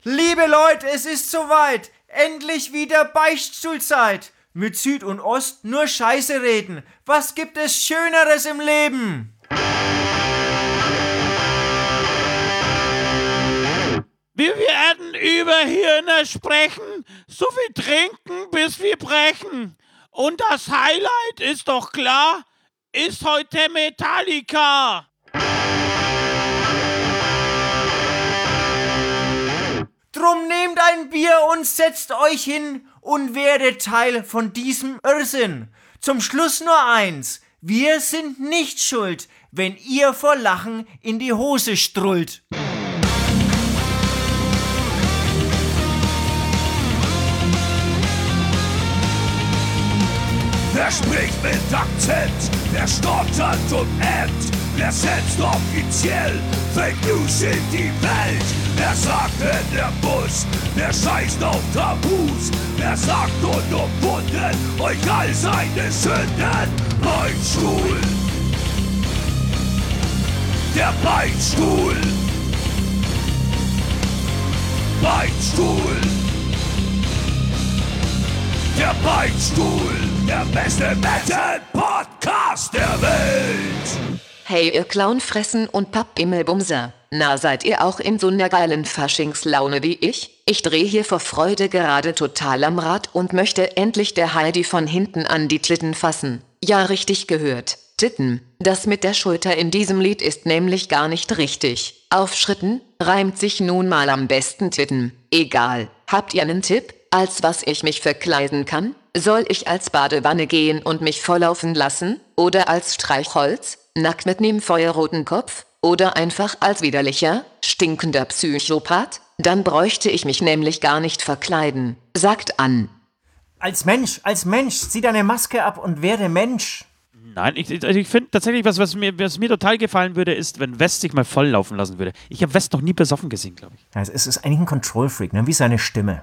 Liebe Leute, es ist soweit. Endlich wieder Beichtstuhlzeit. Mit Süd und Ost nur Scheiße reden. Was gibt es Schöneres im Leben? Wir werden über Hirne sprechen, so viel trinken, bis wir brechen. Und das Highlight ist doch klar, ist heute Metallica. Drum nehmt ein Bier und setzt euch hin und werdet Teil von diesem Irrsinn. Zum Schluss nur eins, wir sind nicht schuld, wenn ihr vor Lachen in die Hose strullt. Wer spricht mit Akzent, wer stottert und ämmt, wer setzt offiziell Fake News in die Welt. Wer sagt in der Bus, wer scheißt auf Tabus, wer sagt unumwunden euch all seine Sünden. Beichtstuhl, der Beichtstuhl, Beichtstuhl, der Beichtstuhl, der beste Metal-Podcast der Welt. Hey ihr Clownfressen und Pappimmelbumser, na seid ihr auch in so ner geilen Faschingslaune wie ich? Ich dreh hier vor Freude gerade total am Rad und möchte endlich der Heidi von hinten an die Titten fassen. Ja, richtig gehört. Titten. Das mit der Schulter in diesem Lied ist nämlich gar nicht richtig. Auf Schritten reimt sich nun mal am besten Titten. Egal. Habt ihr einen Tipp, als was ich mich verkleiden kann? Soll ich als Badewanne gehen und mich volllaufen lassen? Oder als Streichholz? Nackt mit nem feuerroten Kopf? Oder einfach als widerlicher, stinkender Psychopath? Dann bräuchte ich mich nämlich gar nicht verkleiden. Sagt an. Als Mensch, zieh deine Maske ab und werde Mensch. Nein, ich finde tatsächlich, was mir total gefallen würde, ist, wenn West sich mal volllaufen lassen würde. Ich habe West noch nie besoffen gesehen, glaube ich. Also es ist eigentlich ein Control-Freak, ne? Wie seine Stimme.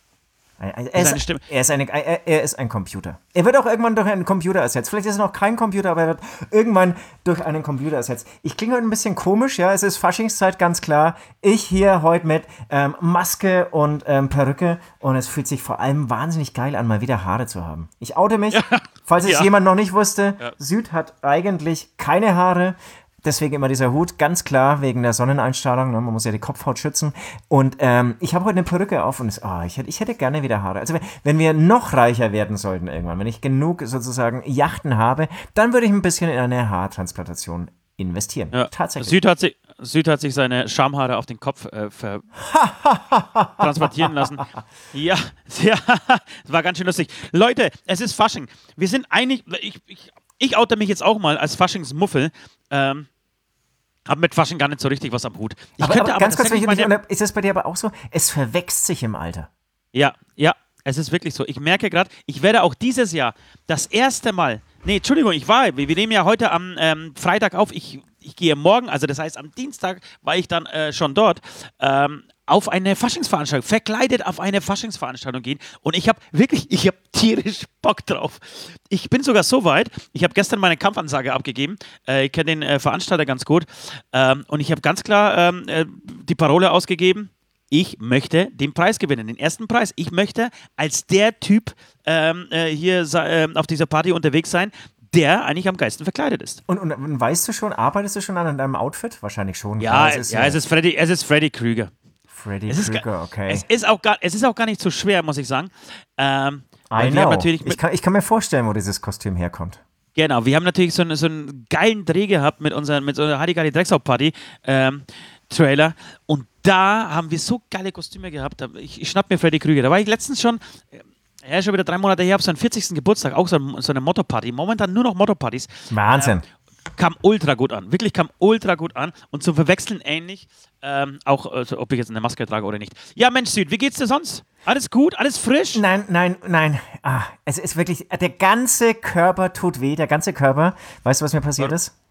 Er ist ein Computer. Er wird auch irgendwann durch einen Computer ersetzt. Vielleicht ist er noch kein Computer, aber er wird irgendwann durch einen Computer ersetzt. Ich klinge heute ein bisschen komisch, ja. Es ist Faschingszeit, ganz klar. Ich hier heute mit Maske und Perücke und es fühlt sich vor allem wahnsinnig geil an, mal wieder Haare zu haben. Ich oute mich, falls es jemand noch nicht wusste. Ja. Süd hat eigentlich keine Haare. Deswegen immer dieser Hut, ganz klar, wegen der Sonneneinstrahlung, ne? Man muss ja die Kopfhaut schützen. Und ich habe heute eine Perücke auf und ich hätte gerne wieder Haare. Also wenn wir noch reicher werden sollten irgendwann, wenn ich genug sozusagen Yachten habe, dann würde ich ein bisschen in eine Haartransplantation investieren. Ja. Tatsächlich. Süd hat sich seine Schamhaare auf den Kopf transportieren lassen. Ja, das war ganz schön lustig. Leute, es ist Fasching. Wir sind einig, ich oute mich jetzt auch mal als Faschingsmuffel. Hab mit Fasching gar nicht so richtig was am Hut. Aber ganz kurz, ist das bei dir aber auch so? Es verwächst sich im Alter. Ja, es ist wirklich so. Ich merke gerade, ich werde auch dieses Jahr das erste Mal, wir nehmen ja heute am Freitag auf, ich gehe morgen, also das heißt am Dienstag war ich dann schon dort, auf eine Faschingsveranstaltung, verkleidet auf eine Faschingsveranstaltung gehen und ich habe tierisch Bock drauf. Ich bin sogar so weit, ich habe gestern meine Kampfansage abgegeben, ich kenne den Veranstalter ganz gut und ich habe ganz klar die Parole ausgegeben, ich möchte den Preis gewinnen, den ersten Preis. Ich möchte als der Typ hier auf dieser Party unterwegs sein, der eigentlich am geilsten verkleidet ist. Und weißt du schon, arbeitest du schon an deinem Outfit? Wahrscheinlich schon. Ja, es ist Freddy Krüger. Freddy Krüger, okay. Es ist auch gar nicht so schwer, muss ich sagen. Ich kann mir vorstellen, wo dieses Kostüm herkommt. Genau, wir haben natürlich so einen geilen Dreh gehabt mit unserer Hardy Drecksau-Party Trailer und da haben wir so geile Kostüme gehabt. Ich schnapp mir Freddy Krüger. Da war ich letztens schon wieder 3 Monate her, auf seinen 40. Geburtstag, auch so eine Motto-Party. Momentan nur noch Motto-Partys. Wahnsinn. Kam ultra gut an. Wirklich kam ultra gut an. Und zum Verwechseln ähnlich, auch ob ich jetzt eine Maske trage oder nicht. Ja, Mensch, Süd, wie geht's dir sonst? Alles gut? Alles frisch? Nein. Es ist wirklich, der ganze Körper tut weh, der ganze Körper. Weißt du, was mir passiert ist?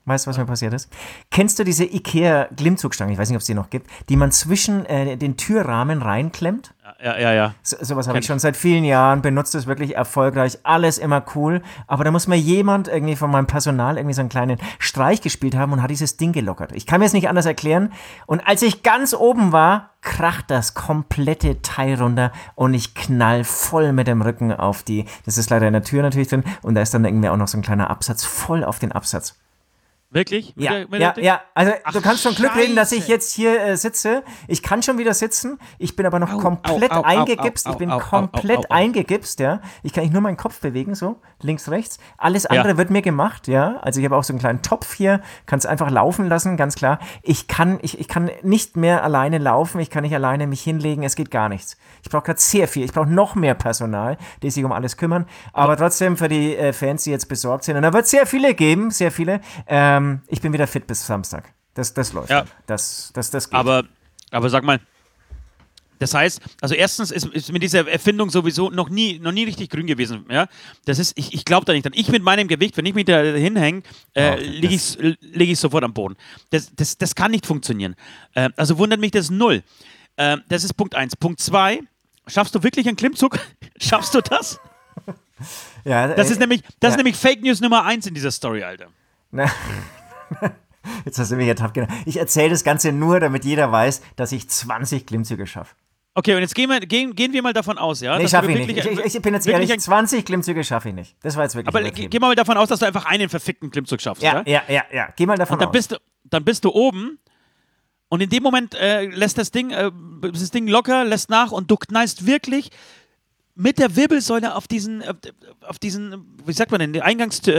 Weißt du, was mir passiert ist? Kennst du diese Ikea-Glimmzugstange, ich weiß nicht, ob es die noch gibt, die man zwischen den Türrahmen reinklemmt? Ja. Sowas habe ich schon seit vielen Jahren, benutzt es wirklich erfolgreich, alles immer cool, aber da muss mir jemand irgendwie von meinem Personal irgendwie so einen kleinen Streich gespielt haben und hat dieses Ding gelockert. Ich kann mir es nicht anders erklären und als ich ganz oben war, kracht das komplette Teil runter und ich knall voll mit dem Rücken auf das ist leider in der Tür natürlich drin und da ist dann irgendwie auch noch so ein kleiner Absatz, voll auf den Absatz. Wirklich? Ja. Also du kannst schon Glück reden, dass ich Scheiße. jetzt hier sitze. Ich kann schon wieder sitzen. Ich bin aber noch komplett eingegipst. Ich bin komplett eingegipst, ja. Ich kann nicht nur meinen Kopf bewegen, so links, rechts. Alles andere wird mir gemacht, ja. Also ich habe auch so einen kleinen Topf hier. Kannst einfach laufen lassen, ganz klar. Ich kann nicht mehr alleine laufen. Ich kann nicht alleine mich hinlegen. Es geht gar nichts. Ich brauche gerade sehr viel. Ich brauche noch mehr Personal, die sich um alles kümmern. Aber trotzdem für die Fans, die jetzt besorgt sind. Und da wird es sehr viele geben, sehr viele. Ich bin wieder fit bis Samstag. Das läuft. Ja. Das geht. Aber sag mal, das heißt, also erstens ist mir diese Erfindung sowieso noch nie richtig grün gewesen. Ja? Das ist, ich glaube da nicht dran. Ich mit meinem Gewicht, wenn ich mich da hinhänge, liege ich sofort am Boden. Das kann nicht funktionieren. Also wundert mich das null. Das ist Punkt 1. Punkt 2, schaffst du wirklich einen Klimmzug? Schaffst du das? Ja, Das ist nämlich Fake News Nummer 1 in dieser Story, Alter. Na, jetzt hast du mich ertappt. Genau. Ich erzähle das Ganze nur, damit jeder weiß, dass ich 20 Klimmzüge schaffe. Okay, und jetzt gehen wir mal davon aus, ja? Nee, dass schaffe du ich nicht. wirklich Ich bin jetzt ehrlich, 20 Klimmzüge schaffe ich nicht. Das war jetzt wirklich Aber übertrieben. geh mal davon aus, dass du einfach einen verfickten Klimmzug schaffst, Ja. Geh mal davon und aus. Dann bist du oben und in dem Moment lässt das Ding locker, lässt nach und du knallst wirklich mit der Wirbelsäule auf diesen, wie sagt man denn, den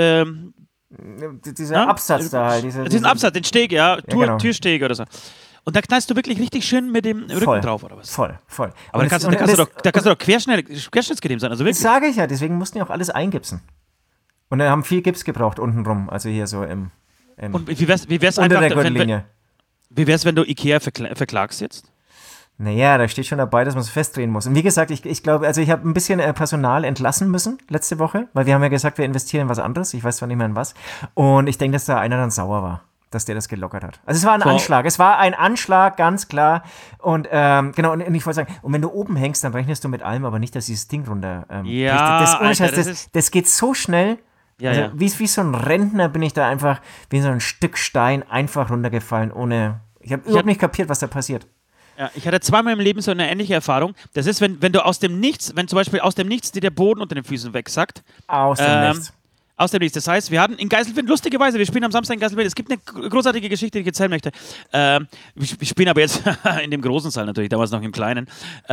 Dieser Absatz da halt. Diesen Absatz, den Steg, ja, genau. Türsteg oder so. Und da knallst du wirklich richtig schön mit dem Rücken drauf, oder was? Voll. Aber da kannst du doch querschnittsgelähmt sein, also Das wirklich. sage ich ja, deswegen mussten die auch alles eingipsen. Und dann haben viel Gips gebraucht untenrum, also hier so im Und wie wär's unter einfach, der Gürtellinie. wie wär's, wenn du Ikea verklagst jetzt? Naja, da steht schon dabei, dass man es festdrehen muss. Und wie gesagt, ich glaube, also ich habe ein bisschen Personal entlassen müssen letzte Woche, weil wir haben ja gesagt, wir investieren in was anderes. Ich weiß zwar nicht mehr in was. Und ich denke, dass da einer dann sauer war, dass der das gelockert hat. Also es war ein Anschlag. Es war ein Anschlag, ganz klar. Und genau, und ich wollte sagen, und wenn du oben hängst, dann rechnest du mit allem, aber nicht, dass dieses Ding runter Ja, das geht so schnell. Ja, also, ja. Wie so ein Rentner bin ich da einfach, wie so ein Stück Stein, einfach runtergefallen, ohne. Ich habe überhaupt nicht kapiert, was da passiert. Ja, ich hatte zweimal im Leben so eine ähnliche Erfahrung. Das ist, wenn du wenn zum Beispiel aus dem Nichts dir der Boden unter den Füßen wegsackt. Aus dem Nichts. Aus dem Nichts. Das heißt, wir hatten in Geiselwind, lustigerweise, wir spielen am Samstag in Geiselwind. Es gibt eine großartige Geschichte, die ich erzählen möchte. Wir spielen aber jetzt in dem großen Saal natürlich, damals noch im kleinen.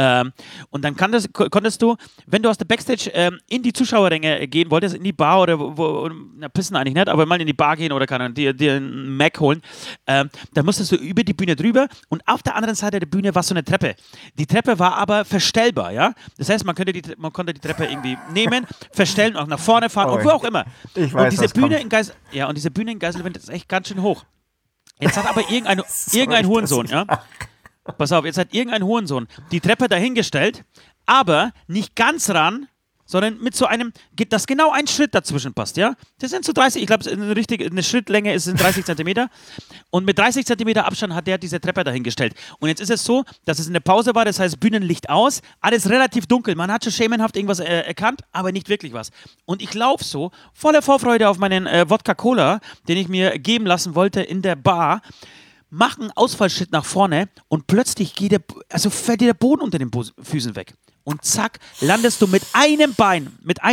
Und dann konntest du, wenn du aus der Backstage in die Zuschauerränge gehen wolltest, in die Bar oder pissen eigentlich nicht, aber mal in die Bar gehen oder dir einen Mac holen, dann musstest du über die Bühne drüber und auf der anderen Seite der Bühne war so eine Treppe. Die Treppe war aber verstellbar, ja. Das heißt, man konnte die Treppe irgendwie nehmen, verstellen, auch nach vorne fahren und wo auch immer. Ich weiß, und diese was Bühne kommt. und diese Bühne in Geiselwind ist echt ganz schön hoch. Jetzt hat aber irgendein Hurensohn, ja. Pass auf, jetzt hat irgendein Hurensohn die Treppe dahingestellt, aber nicht ganz ran, sondern mit so einem, dass genau ein Schritt dazwischen passt, ja. Das sind so 30, ich glaube, eine Schrittlänge ist 30 Zentimeter. Und mit 30 Zentimeter Abstand hat der diese Treppe dahingestellt. Und jetzt ist es so, dass es eine Pause war, das heißt Bühnenlicht aus, alles relativ dunkel. Man hat schon schemenhaft irgendwas erkannt, aber nicht wirklich was. Und ich laufe so, voller Vorfreude auf meinen Wodka-Cola, den ich mir geben lassen wollte in der Bar, mache einen Ausfallschritt nach vorne und plötzlich fällt dir der Boden unter den Füßen weg. Und zack, landest du mit einem Bein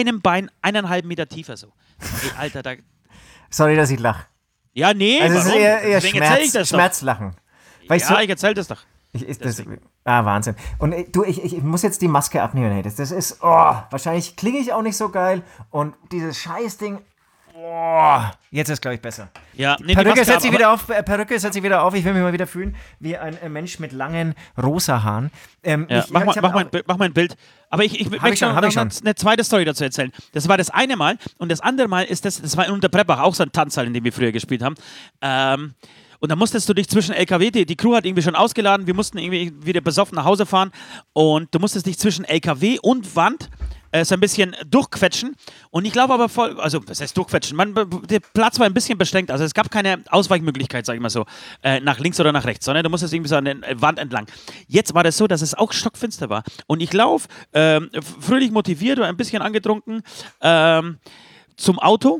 1,5 Meter tiefer so. Ey, Alter, Sorry, dass ich lache. Ja, nee, Also es ist warum? eher Deswegen erzähl ich das doch. Schmerzlachen. Weil Ja, ich erzähl das doch. Wahnsinn. Und ich muss jetzt die Maske abnehmen. Hey. Das ist, wahrscheinlich klinge ich auch nicht so geil. Und dieses Scheißding, jetzt ist, glaube ich, besser. Ja, nee, Perücke die Maske setzt sich wieder auf. Ich will mich mal wieder fühlen wie ein Mensch mit langen rosa Haaren. Mach mal ein Bild. Aber ich möchte noch eine zweite Story dazu erzählen. Das war das eine Mal. Und das andere Mal das war in Unterbreppach, auch so ein Tanzsaal, in dem wir früher gespielt haben. Und da musstest du dich zwischen LKW, die Crew hat irgendwie schon ausgeladen, wir mussten irgendwie wieder besoffen nach Hause fahren. Und du musstest dich zwischen LKW und Wand so ein bisschen durchquetschen. Und ich glaube aber also was heißt durchquetschen? Der Platz war ein bisschen beschränkt, also es gab keine Ausweichmöglichkeit, sag ich mal so, nach links oder nach rechts, sondern du musstest irgendwie so an der Wand entlang. Jetzt war das so, dass es auch stockfinster war. Und ich laufe fröhlich motiviert oder ein bisschen angetrunken zum Auto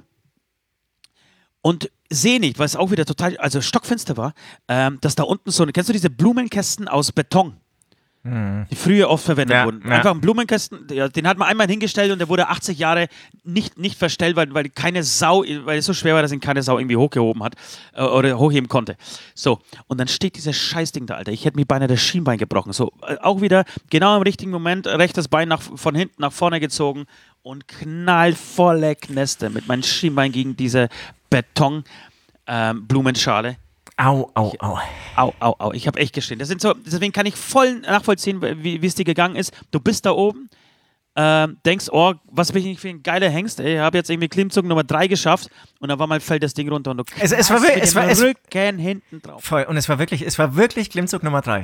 und sehe nicht, weil es auch wieder total, also stockfinster war, dass da unten so, kennst du diese Blumenkästen aus Beton? Die früher oft verwendet wurden. Einfach ein Blumenkasten, den hat man einmal hingestellt und der wurde 80 Jahre nicht verstellt, weil keine Sau, weil es so schwer war, dass ihn keine Sau irgendwie hochgehoben hat oder hochheben konnte. So, und dann steht dieses Scheißding da, Alter. Ich hätte mir beinahe das Schienbein gebrochen. So, auch wieder genau im richtigen Moment, rechtes Bein von hinten nach vorne gezogen und knallvolle Knäste mit meinem Schienbein gegen diese Beton-Blumenschale. Au, au, au. Au. Ich habe echt gestehen. Deswegen kann ich voll nachvollziehen, wie es dir gegangen ist. Du bist da oben, denkst, oh, was bin ich für ein geiler Hengst. Ich habe jetzt irgendwie Klimmzug Nummer 3 geschafft und dann fällt das Ding runter und du es war wirklich, mit dem Rücken hinten drauf. Voll. Und es war wirklich Klimmzug Nummer 3.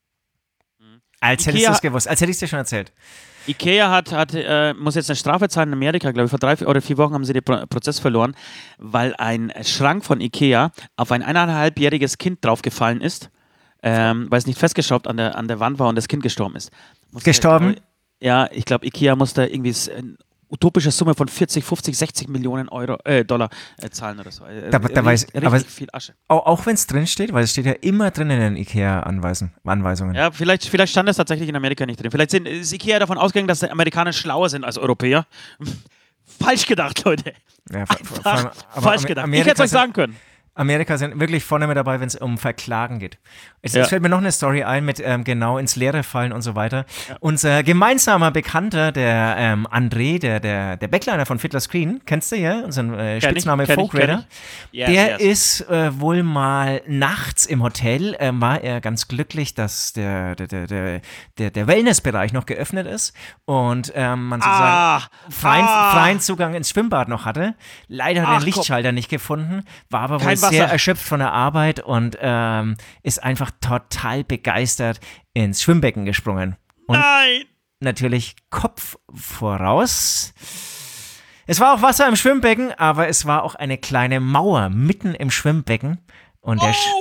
Als hättest du es gewusst, als hätte ich es dir schon erzählt. Ikea muss jetzt eine Strafe zahlen in Amerika, glaube ich, vor 3 oder 4 Wochen haben sie den Prozess verloren, weil ein Schrank von Ikea auf ein 1,5-jähriges Kind draufgefallen ist, weil es nicht festgeschraubt an der Wand war und das Kind gestorben ist. Gestorben? Ja, ich glaube, Ikea musste irgendwie eine utopische Summe von 40, 50, 60 Millionen Dollar zahlen oder so. Richtig viel Asche. Auch wenn es drin steht, weil es steht ja immer drin in den Ikea-Anweisungen. Ja, vielleicht stand es tatsächlich in Amerika nicht drin. Vielleicht ist Ikea davon ausgegangen, dass die Amerikaner schlauer sind als Europäer. Falsch gedacht, Leute. Ja, falsch gedacht. Ich hätte es euch sagen können. Amerika sind wirklich vorne mit dabei, wenn es um Verklagen geht. Es fällt mir noch eine Story ein mit genau ins Leere fallen und so weiter. Ja. Unser gemeinsamer Bekannter, der André, der Backliner von Fiddler's Green, kennst du ja? Unseren Spitzname Folkraider. Der ist wohl mal nachts im Hotel, war er ganz glücklich, dass der Wellnessbereich noch geöffnet ist und man sozusagen freien Zugang ins Schwimmbad noch hatte. Leider den Lichtschalter nicht gefunden, war aber wohl sehr erschöpft von der Arbeit und ist einfach total begeistert ins Schwimmbecken gesprungen. Und natürlich Kopf voraus. Es war auch Wasser im Schwimmbecken, aber es war auch eine kleine Mauer mitten im Schwimmbecken. Und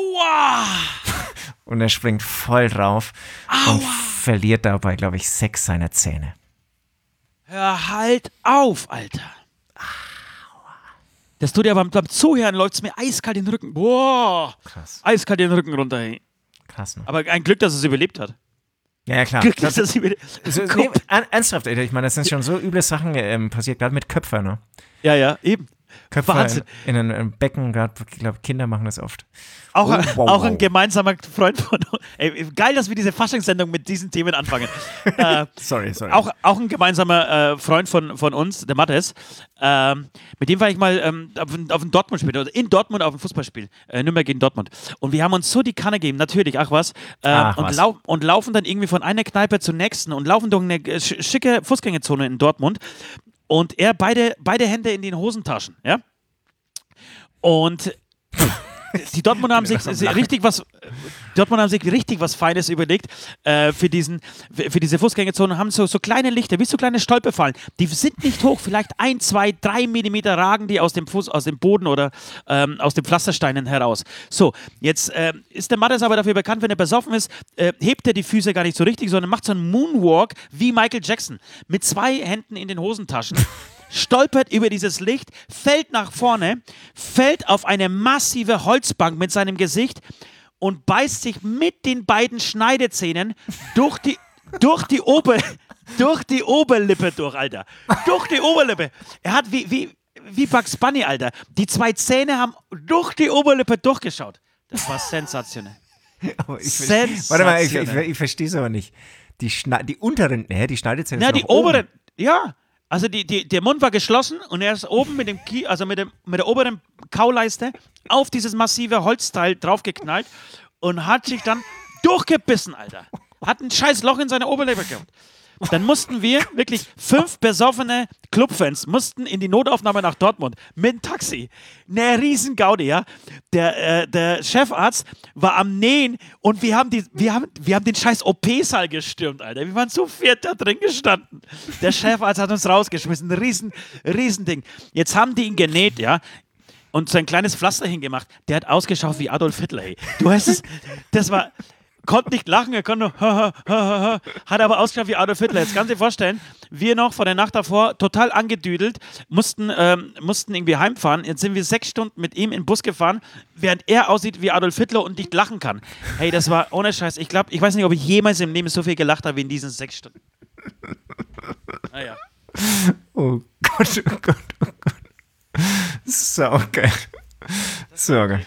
er springt voll drauf und verliert dabei, glaube ich, 6 seiner Zähne. Hör halt auf, Alter. Das tut ja beim Zuhören, läuft es mir eiskalt den Rücken. Boah. Krass. Eiskalt den Rücken runter. Hey. Krass, ne? Aber ein Glück, dass es überlebt hat. Ja, klar. Glück, dass es überlebt hat. Ernsthaft, ich meine, das sind schon so üble Sachen passiert, gerade mit Köpfen, ne? Ja, eben. Köpfe Wahnsinn. in einem Becken, gerade, ich glaube, Kinder machen das oft. Auch ein gemeinsamer Freund von uns. Ey, geil, dass wir diese Faschingssendung mit diesen Themen anfangen. Sorry. Auch ein gemeinsamer Freund von uns, der Mattes. Mit dem war ich mal auf ein Dortmund-Spiel, oder in Dortmund auf ein Fußballspiel. Nürnberg gegen Dortmund. Und wir haben uns so die Kanne gegeben, natürlich, und laufen dann irgendwie von einer Kneipe zur nächsten und laufen durch eine schicke Fußgängerzone in Dortmund. Und er beide Hände in den Hosentaschen, ja? Und die Dortmunder haben sich richtig was Feines überlegt für diese Fußgängerzone, haben so kleine Lichter, wie so kleine Stolperfallen. Die sind nicht hoch, vielleicht 1, 2, 3 Millimeter ragen die aus dem Boden oder aus den Pflastersteinen heraus. So, jetzt ist der Mattes aber dafür bekannt, wenn er besoffen ist, hebt er die Füße gar nicht so richtig, sondern macht so einen Moonwalk wie Michael Jackson mit 2 Händen in den Hosentaschen. Stolpert über dieses Licht, fällt nach vorne, fällt auf eine massive Holzbank mit seinem Gesicht und beißt sich mit den beiden Schneidezähnen durch die Oberlippe durch, Alter. Durch die Oberlippe. Er hat wie Bugs Bunny, Alter. Die 2 Zähne haben durch die Oberlippe durchgeschaut. Das war sensationell. Warte mal, ich verstehe es aber nicht. Die unteren, die Schneidezähne sind die oberen, ja. Also der Mund war geschlossen und er ist oben mit der oberen Kauleiste auf dieses massive Holzteil draufgeknallt und hat sich dann durchgebissen, Alter. Hat ein scheiß Loch in seiner Oberlippe gehabt. Dann mussten wir wirklich 5 besoffene Clubfans mussten in die Notaufnahme nach Dortmund mit dem Taxi. Eine riesen Gaudi, ja. Der Chefarzt war am Nähen und wir haben den scheiß OP-Saal gestürmt, Alter. Wir waren zu viert da drin gestanden. Der Chefarzt hat uns rausgeschmissen. Ein Riesending. Jetzt haben die ihn genäht, ja. Und so ein kleines Pflaster hingemacht. Der hat ausgeschaut wie Adolf Hitler, ey. Du weißt es, das war... Konnte nicht lachen, er konnte nur hat aber ausgeschaut wie Adolf Hitler. Jetzt kannst du dir vorstellen, wir noch vor der Nacht davor total angedüdelt, mussten irgendwie heimfahren. Jetzt sind wir 6 Stunden mit ihm in den Bus gefahren, während er aussieht wie Adolf Hitler und nicht lachen kann. Hey, das war ohne Scheiß. Ich weiß nicht, ob ich jemals im Leben so viel gelacht habe wie in diesen 6 Stunden. Naja. Oh Gott, oh Gott, oh Gott. So geil. So geil.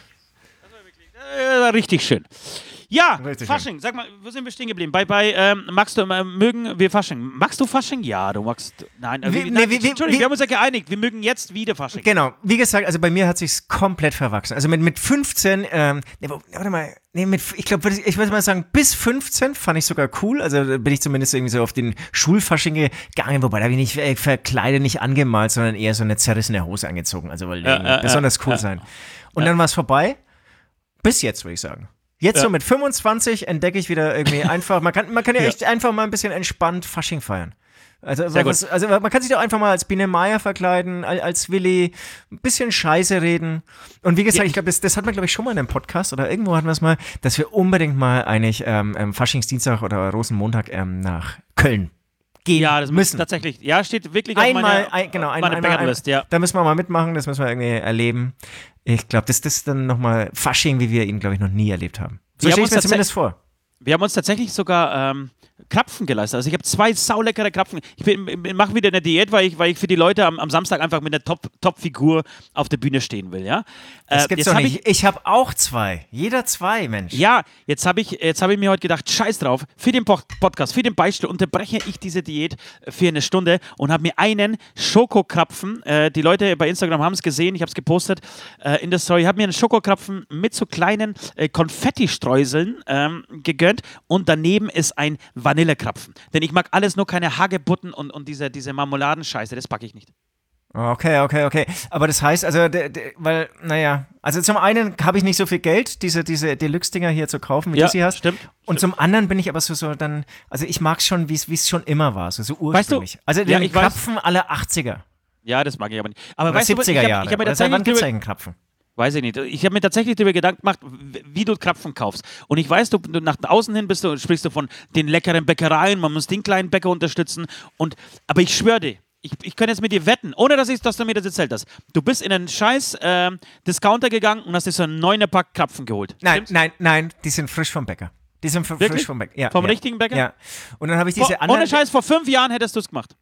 Das war richtig schön. Ja, Richtig Fasching, sag mal, wo sind wir stehen geblieben? Magst du, mögen wir Fasching? Magst du Fasching? Ja, du magst, nein. Entschuldigung, wir haben uns ja geeinigt, wir mögen jetzt wieder Fasching. Genau, wie gesagt, also bei mir hat sich's komplett verwachsen. Also mit 15, warte mal, ich glaube, ich würde mal sagen, bis 15 fand ich sogar cool. Also da bin ich zumindest irgendwie so auf den Schulfasching gegangen, wobei da bin ich verkleidet, nicht angemalt, sondern eher so eine zerrissene Hose angezogen. Also wollte besonders cool sein. Und dann war es vorbei. Bis jetzt, würde ich sagen. Jetzt so mit 25 entdecke ich wieder irgendwie einfach, man kann ja echt einfach mal ein bisschen entspannt Fasching feiern. Also man kann sich doch einfach mal als Biene Meier verkleiden, als Willi, ein bisschen Scheiße reden. Und wie gesagt, ich glaube, das hat man, glaube ich, schon mal in einem Podcast oder irgendwo hatten wir es mal, dass wir unbedingt mal eigentlich Faschingsdienstag oder Rosenmontag nach Köln gehen das müssen. Tatsächlich, steht wirklich auf meiner Bucketlist, ja. Da müssen wir mal mitmachen, das müssen wir irgendwie erleben. Ich glaube, das ist dann nochmal Fasching, wie wir ihn, glaube ich, noch nie erlebt haben. So stelle ich mir zumindest vor. Wir haben uns tatsächlich sogar Krapfen geleistet. Also ich habe 2 sauleckere Krapfen. Ich mache wieder eine Diät, weil ich für die Leute am Samstag einfach mit einer Top-Figur auf der Bühne stehen will, ja. Das gibt's doch nicht. Ich habe auch 2. Jeder 2, Mensch. Ja, jetzt hab ich mir heute gedacht, scheiß drauf, für den Podcast, für den Beispiel unterbreche ich diese Diät für eine Stunde und habe mir einen Schokokrapfen, die Leute bei Instagram haben es gesehen, ich habe es gepostet in der Story, habe mir einen Schokokrapfen mit so kleinen Konfettistreuseln gegönnt und daneben ist ein Vanillekrapfen. Denn ich mag alles, nur keine Hagebutten und diese Marmeladenscheiße, das packe ich nicht. Okay. Aber das heißt, also, weil, naja, also zum einen habe ich nicht so viel Geld, diese Deluxe-Dinger hier zu kaufen, wie du sie hast. Stimmt. Und zum anderen bin ich aber so dann, also ich mag schon, wie es schon immer war, so ursprünglich. Weißt du, also den Krapfen aller 80er. Ja, das mag ich aber nicht. Aber oder weißt 70er du, Jahre. Ich habe mir tatsächlich Krapfen. Weiß ich nicht. Ich habe mir tatsächlich darüber Gedanken gemacht, wie du Krapfen kaufst. Und ich weiß, du nach außen hin sprichst du von den leckeren Bäckereien, man muss den kleinen Bäcker unterstützen. Aber ich schwöre dir, ich könnte jetzt mit dir wetten, ohne dass du mir das erzählt hast. Du bist in einen scheiß Discounter gegangen und hast dir so einen 9er-Pack Krapfen geholt. Nein, die sind frisch vom Bäcker. Die sind frisch vom Bäcker. Ja, vom richtigen Bäcker? Ja. Und dann habe ich diese anderen... Ohne Scheiß, vor 5 Jahren hättest du es gemacht.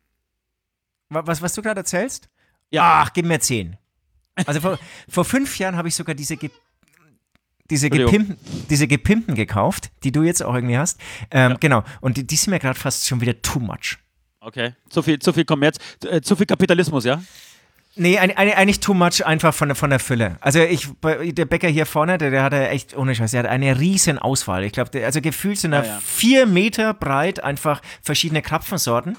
Was du gerade erzählst? Ja. Ach, gib mir 10. Also vor 5 Jahren habe ich sogar diese gepimpten gekauft, die du jetzt auch irgendwie hast. Genau. Und die sind mir gerade fast schon wieder too much. Okay. Zu viel Kommerz, zu viel Kapitalismus, ja? Nee, eigentlich too much einfach von der Fülle. Also der Bäcker hier vorne, der hatte echt, ohne Scheiß, der hat eine riesen Auswahl. Ich glaube, also gefühlt sind da 4 Meter breit einfach verschiedene Krapfensorten.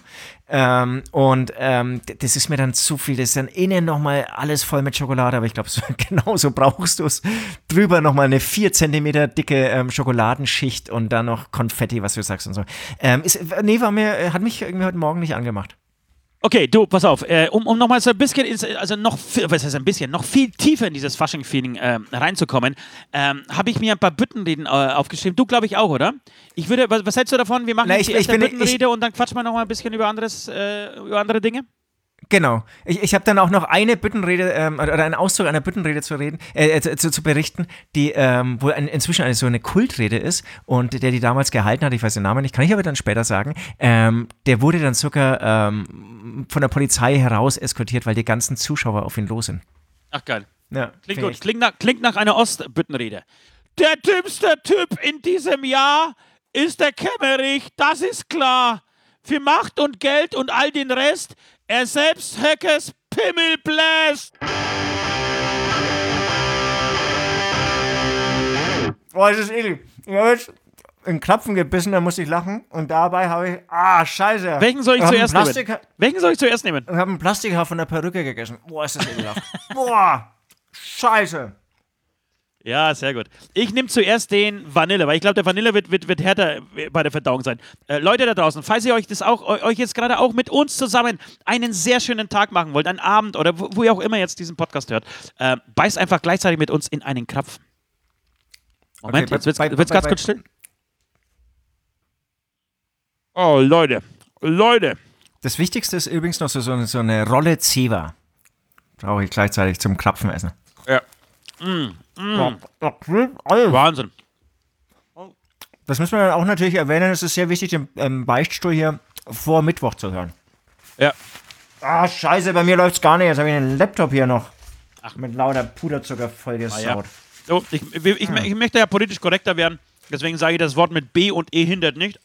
Das ist mir dann zu viel. Das ist dann innen nochmal alles voll mit Schokolade, aber ich glaube, genauso brauchst du es. Drüber nochmal eine 4 Zentimeter dicke Schokoladenschicht und dann noch Konfetti, was du sagst und so. Hat mich irgendwie heute Morgen nicht angemacht. Okay, du, pass auf, um nochmal so ein bisschen, noch viel tiefer in dieses Fasching-Feeling reinzukommen, habe ich mir ein paar Büttenreden aufgeschrieben. Du, glaube ich, auch, oder? Was hältst du davon? Wir machen jetzt die erste Büttenrede und dann quatschen wir nochmal ein bisschen über andere Dinge. Genau. Ich habe dann auch noch eine Büttenrede oder einen Auszug einer Büttenrede zu berichten, die wohl inzwischen so eine Kultrede ist und der die damals gehalten hat, ich weiß den Namen nicht, kann ich aber dann später sagen, der wurde dann sogar von der Polizei heraus eskortiert, weil die ganzen Zuschauer auf ihn los sind. Ach geil. Ja, klingt gut. Klingt nach einer Ostbüttenrede. Der dümmste Typ in diesem Jahr ist der Kemmerich, das ist klar. Für Macht und Geld und all den Rest, er selbst Höckes Pimmel bläst. Boah, das ist eklig. in den Krapfen gebissen, da musste ich lachen. Und dabei habe ich, scheiße. Welchen soll ich zuerst nehmen? Welchen soll ich zuerst nehmen? Ich habe ein Plastikhaar von der Perücke gegessen. Boah, ist das ekelhaft. Boah, scheiße. Ja, sehr gut. Ich nehme zuerst den Vanille, weil ich glaube, der Vanille wird härter bei der Verdauung sein. Leute da draußen, falls ihr euch jetzt gerade auch mit uns zusammen einen sehr schönen Tag machen wollt, einen Abend oder wo ihr auch immer jetzt diesen Podcast hört, beißt einfach gleichzeitig mit uns in einen Krapfen. Moment, okay, jetzt wird's ganz kurz still. Oh, Leute. Das Wichtigste ist übrigens noch so eine Rolle Zewa. Brauche ich gleichzeitig zum Krapfenessen. Ja. Wahnsinn. Das müssen wir dann auch natürlich erwähnen. Es ist sehr wichtig, den Beichtstuhl hier vor Mittwoch zu hören. Ja. Scheiße, bei mir läuft's gar nicht. Jetzt habe ich einen Laptop hier noch. Mit lauter Puderzucker vollgesaut. Ja. So, ich möchte ja politisch korrekter werden. Deswegen sage ich das Wort mit B und E hindert nicht.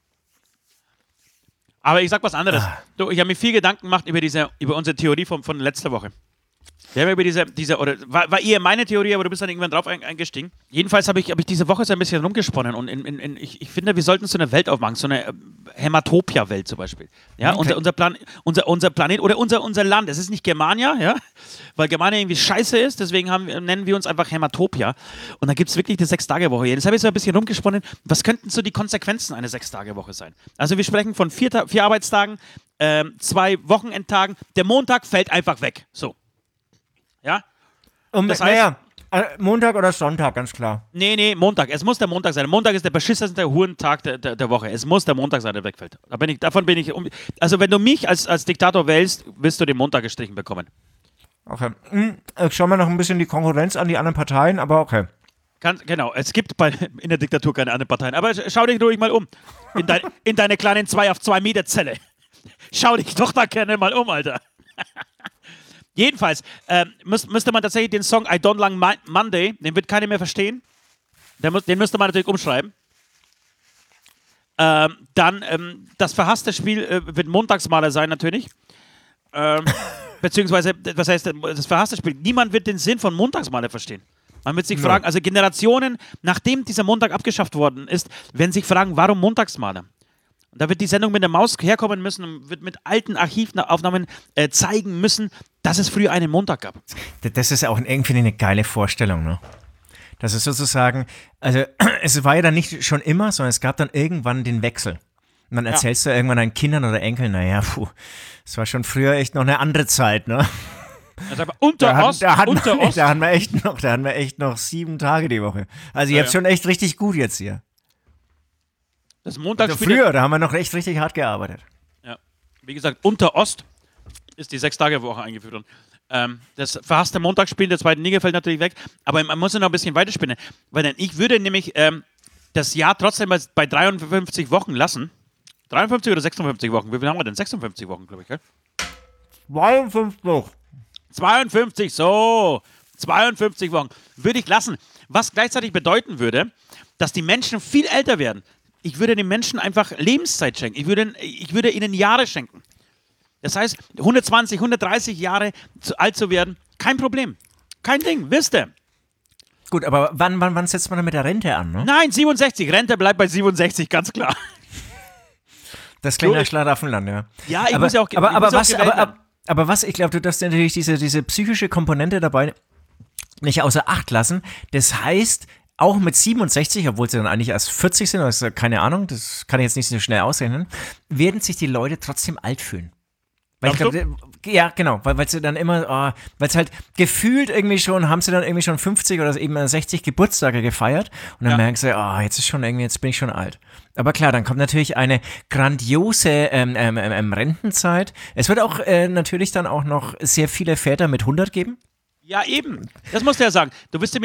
Aber ich sag was anderes. Du, ich habe mir viel Gedanken gemacht über unsere Theorie von letzter Woche. Wir haben über diese oder war eher meine Theorie, aber du bist dann irgendwann drauf eingestiegen. Jedenfalls habe ich diese Woche so ein bisschen rumgesponnen und ich finde, wir sollten so eine Welt aufmachen, so eine Hämatopia-Welt zum Beispiel. Ja, okay. unser Planet oder unser Land. Es ist nicht Germania, ja, weil Germania irgendwie scheiße ist, deswegen nennen wir uns einfach Hämatopia. Und da gibt es wirklich die 6-Tage-Woche. Jetzt habe ich so ein bisschen rumgesponnen, was könnten so die Konsequenzen einer 6-Tage-Woche sein? Also wir sprechen von 4 Arbeitstagen, 2 Wochenendtagen. Der Montag fällt einfach weg. So. Ja? Das heißt, Montag oder Sonntag, ganz klar. Nee, Montag. Es muss der Montag sein. Montag ist der beschissenste Hurentag der Woche. Es muss der Montag sein, der wegfällt. Davon bin ich. Also, wenn du mich als Diktator wählst, wirst du den Montag gestrichen bekommen. Okay. Ich schaue mir noch ein bisschen die Konkurrenz an, die anderen Parteien, aber okay. Genau, es gibt in der Diktatur keine anderen Parteien. Aber schau dich ruhig mal um. In deine kleinen 2 auf 2 Meter Zelle. Schau dich doch da gerne mal um, Alter. Jedenfalls müsste man tatsächlich den Song I Don't Like Monday, den wird keiner mehr verstehen. Den müsste man natürlich umschreiben. Dann das verhasste Spiel wird Montagsmaler sein natürlich. Beziehungsweise, was heißt das verhasste Spiel? Niemand wird den Sinn von Montagsmaler verstehen. Man wird sich fragen, also Generationen, nachdem dieser Montag abgeschafft worden ist, werden sich fragen, warum Montagsmaler? Und da wird die Sendung mit der Maus herkommen müssen und wird mit alten Archivaufnahmen zeigen müssen, dass es früher einen Montag gab. Das ist auch irgendwie eine geile Vorstellung, ne? Das ist sozusagen, also es war ja dann nicht schon immer, sondern es gab dann irgendwann den Wechsel. Und dann erzählst du irgendwann deinen Kindern oder Enkeln, naja, es war schon früher echt noch eine andere Zeit, ne? Also unter Ost. Da hatten wir echt noch 7 Tage die Woche. Also ihr habt schon echt richtig gut jetzt hier. Das Montagsspiel. Also früher, da haben wir noch echt richtig hart gearbeitet. Ja. Wie gesagt, unter Ost ist die 6-Tage-Woche eingeführt worden. Das verhasste Montagsspiel der 2. Liga fällt natürlich weg, aber man muss ja noch ein bisschen weiterspinnen, weil dann ich würde nämlich das Jahr trotzdem bei 53 Wochen lassen. 53 oder 56 Wochen? Wie viel haben wir denn? 56 Wochen, glaube ich, gell? 52, so. 52 Wochen. Würde ich lassen. Was gleichzeitig bedeuten würde, dass die Menschen viel älter werden. Ich würde den Menschen einfach Lebenszeit schenken. Ich würde ihnen Jahre schenken. Das heißt, 120, 130 Jahre alt zu werden, kein Problem. Kein Ding, wisst ihr. Gut, aber wann setzt man dann mit der Rente an, ne? Nein, 67. Rente bleibt bei 67, ganz klar. Das klingt nach Schlaraffenland, ja. Ja, ich muss ja auch aber was, ich glaube, du darfst natürlich diese psychische Komponente dabei nicht außer Acht lassen. Das heißt, auch mit 67, obwohl sie dann eigentlich erst 40 sind, also keine Ahnung, das kann ich jetzt nicht so schnell ausrechnen, werden sich die Leute trotzdem alt fühlen. Weil ich glaube, ja, genau, weil sie dann immer, weil es halt gefühlt irgendwie schon, haben sie dann irgendwie schon 50 oder eben 60 Geburtstage gefeiert und dann merken sie, jetzt bin ich schon alt. Aber klar, dann kommt natürlich eine grandiose Rentenzeit. Es wird auch natürlich dann auch noch sehr viele Väter mit 100 geben. Ja, eben. Das musst du ja sagen. Du wirst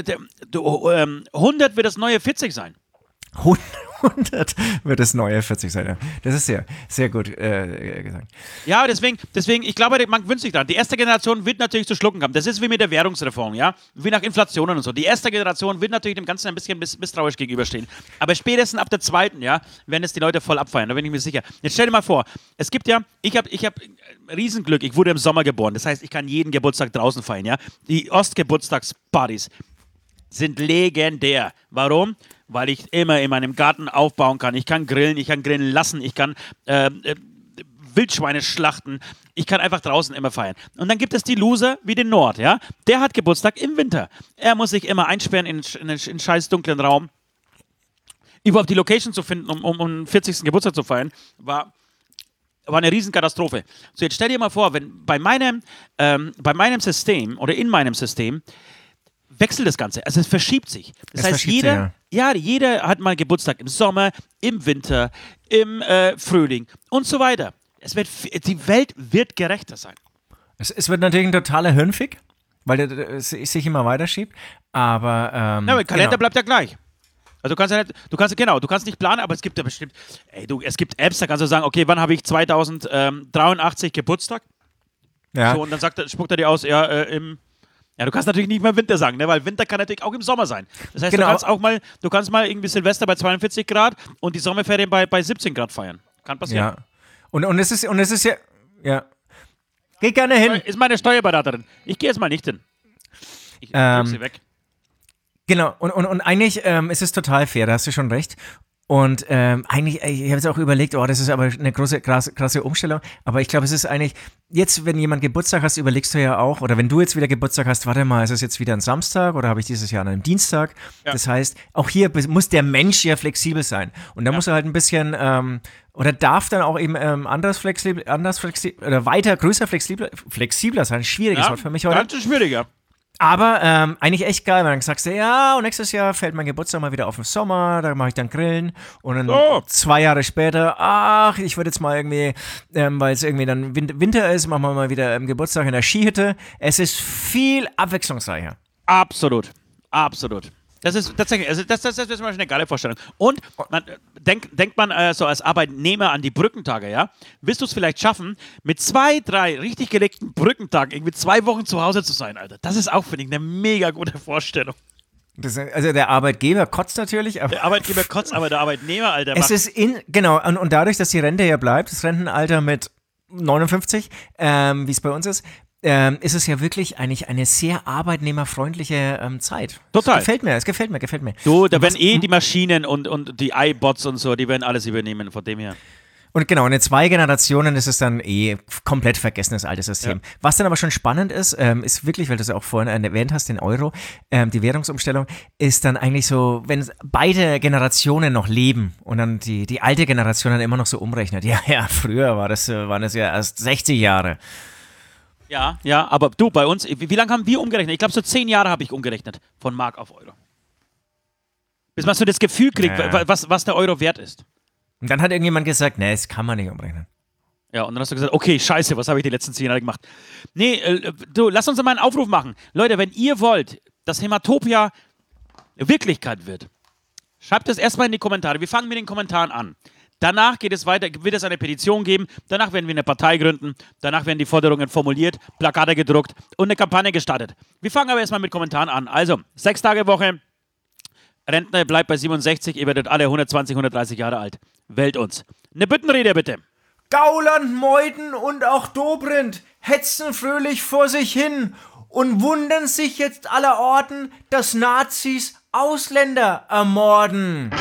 100 wird das neue 40 sein. 100 wird das neue 40 sein. Ja. Das ist sehr, sehr gut gesagt. Ja, deswegen, ich glaube, man wünscht sich dran. Die erste Generation wird natürlich zu schlucken haben. Das ist wie mit der Währungsreform, ja? Wie nach Inflationen und so. Die erste Generation wird natürlich dem Ganzen ein bisschen misstrauisch gegenüberstehen. Aber spätestens ab der 2., ja, werden es die Leute voll abfeiern. Da bin ich mir sicher. Jetzt stell dir mal vor, es gibt ja, ich hab Riesenglück, ich wurde im Sommer geboren. Das heißt, ich kann jeden Geburtstag draußen feiern, ja? Die Ostgeburtstagspartys. sind legendär. Warum? Weil ich immer in meinem Garten aufbauen kann. Ich kann grillen lassen, ich kann Wildschweine schlachten. Ich kann einfach draußen immer feiern. Und dann gibt es die Loser wie den Nord, ja? Der hat Geburtstag im Winter. Er muss sich immer einsperren in einen scheiß dunklen Raum. Überhaupt die Location zu finden, um den 40. Geburtstag zu feiern, war eine Riesenkatastrophe. So, jetzt stell dir mal vor, wenn bei meinem System oder in meinem System wechselt das Ganze. Also es verschiebt sich. Das heißt, jeder hat mal Geburtstag im Sommer, im Winter, im Frühling und so weiter. Die Welt wird gerechter sein. Es wird natürlich ein totaler Hirnfick, weil es sich immer weiter schiebt, aber der Kalender bleibt ja gleich. Also du kannst nicht planen, aber es gibt ja bestimmt, es gibt Apps, da kannst du sagen, okay, wann habe ich 2083 Geburtstag? Ja. So, und dann spuckt er dir aus, du kannst natürlich nicht mehr im Winter sagen, ne? Weil Winter kann natürlich auch im Sommer sein. Das heißt, du kannst mal irgendwie Silvester bei 42 Grad und die Sommerferien bei 17 Grad feiern. Kann passieren. Ja. Und es ist ja. Geh gerne hin. Ist meine Steuerberaterin. Ich gehe jetzt mal nicht hin. Ich gebe sie weg. Genau, und eigentlich ist es total fair, da hast du schon recht. Und eigentlich, ich habe jetzt auch überlegt, das ist aber eine krasse Umstellung, aber ich glaube, es ist eigentlich, jetzt, wenn jemand Geburtstag hast, überlegst du ja auch, oder wenn du jetzt wieder Geburtstag hast, warte mal, ist es jetzt wieder ein Samstag oder habe ich dieses Jahr an einem Dienstag? Ja. Das heißt, auch hier muss der Mensch ja flexibel sein. Und da muss er halt ein bisschen, oder darf dann auch eben anders flexibel, oder größer flexibler sein. Schwieriges Wort für mich heute. Ganz schwieriger. Aber eigentlich echt geil, weil dann sagst du, und nächstes Jahr fällt mein Geburtstag mal wieder auf den Sommer, da mache ich dann Grillen und dann 2 Jahre später, ich würde jetzt mal irgendwie, weil es irgendwie dann Winter ist, machen wir mal wieder Geburtstag in der Skihütte. Es ist viel abwechslungsreicher. Absolut. Das ist tatsächlich, also das ist zum Beispiel eine geile Vorstellung. Und denkt man so als Arbeitnehmer an die Brückentage, ja? Willst du es vielleicht schaffen, mit 2, 3 richtig gelegten Brückentagen irgendwie 2 Wochen zu Hause zu sein, Alter? Das ist auch, finde ich, eine mega gute Vorstellung. Also der Arbeitgeber kotzt natürlich. Der Arbeitgeber kotzt, aber der Arbeitnehmer, Alter, macht. Es ist und dadurch, dass die Rente ja bleibt, das Rentenalter mit 59, wie es bei uns ist es ja wirklich eigentlich eine sehr arbeitnehmerfreundliche Zeit. Total. Es gefällt mir. Du, da werden die Maschinen und die iBots und so, die werden alles übernehmen, von dem her. Und genau, in 2 Generationen ist es dann komplett vergessenes altes System. Ja. Was dann aber schon spannend ist wirklich, weil du es ja auch vorhin erwähnt hast, den Euro, die Währungsumstellung, ist dann eigentlich so, wenn beide Generationen noch leben und dann die alte Generation dann immer noch so umrechnet. Ja, früher waren das ja erst 60 Jahre. Ja, aber du, bei uns, wie lange haben wir umgerechnet? Ich glaube, so 10 Jahre habe ich umgerechnet, von Mark auf Euro. Bis man so das Gefühl kriegt, was der Euro wert ist. Und dann hat irgendjemand gesagt, das kann man nicht umrechnen. Ja, und dann hast du gesagt, okay, scheiße, was habe ich die letzten 10 Jahre gemacht? Nee, du, lass uns mal einen Aufruf machen. Leute, wenn ihr wollt, dass Hämatopia Wirklichkeit wird, schreibt das erstmal in die Kommentare. Wir fangen mit den Kommentaren an. Danach geht es weiter, wird es eine Petition geben, danach werden wir eine Partei gründen, danach werden die Forderungen formuliert, Plakate gedruckt und eine Kampagne gestartet. Wir fangen aber erstmal mit Kommentaren an. Also, 6-Tage-Woche, Rentner bleibt bei 67, ihr werdet alle 120, 130 Jahre alt. Wählt uns. Eine Büttenrede bitte. Gauland, Meuden und auch Dobrindt hetzen fröhlich vor sich hin und wundern sich jetzt allerorten, dass Nazis Ausländer ermorden.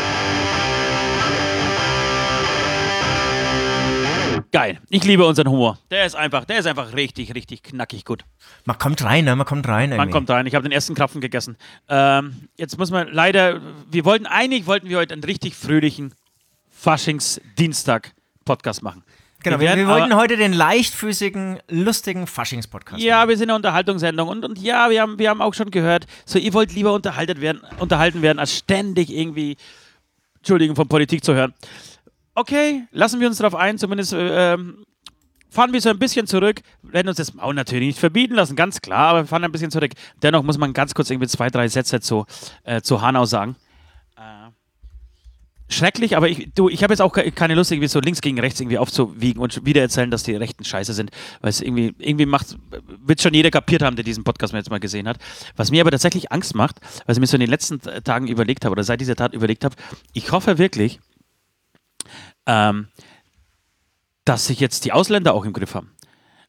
Geil. Ich liebe unseren Humor. Der ist einfach richtig, richtig knackig gut. Man kommt rein. Man kommt rein. Ich habe den ersten Krapfen gegessen. Jetzt muss man leider, eigentlich wollten wir heute einen richtig fröhlichen Faschingsdienstag-Podcast machen. Genau, wir wollten heute den leichtfüßigen, lustigen Faschings-Podcast machen. Ja, wir sind eine Unterhaltungssendung und ja, wir haben auch schon gehört, so ihr wollt lieber unterhalten werden, als ständig irgendwie, Entschuldigung, von Politik zu hören. Okay, lassen wir uns darauf ein, zumindest fahren wir so ein bisschen zurück, werden uns das Maul natürlich nicht verbieten lassen, ganz klar, aber wir fahren ein bisschen zurück. Dennoch muss man ganz kurz irgendwie 2, 3 Sätze zu Hanau sagen. Schrecklich, aber ich habe jetzt auch keine Lust, irgendwie so links gegen rechts irgendwie aufzuwiegen und wieder erzählen, dass die Rechten scheiße sind, weil es irgendwie wird schon jeder kapiert haben, der diesen Podcast jetzt mal gesehen hat. Was mir aber tatsächlich Angst macht, was ich mir so in den letzten Tagen überlegt habe oder seit dieser Tat überlegt habe, ich hoffe wirklich, dass sich jetzt die Ausländer auch im Griff haben.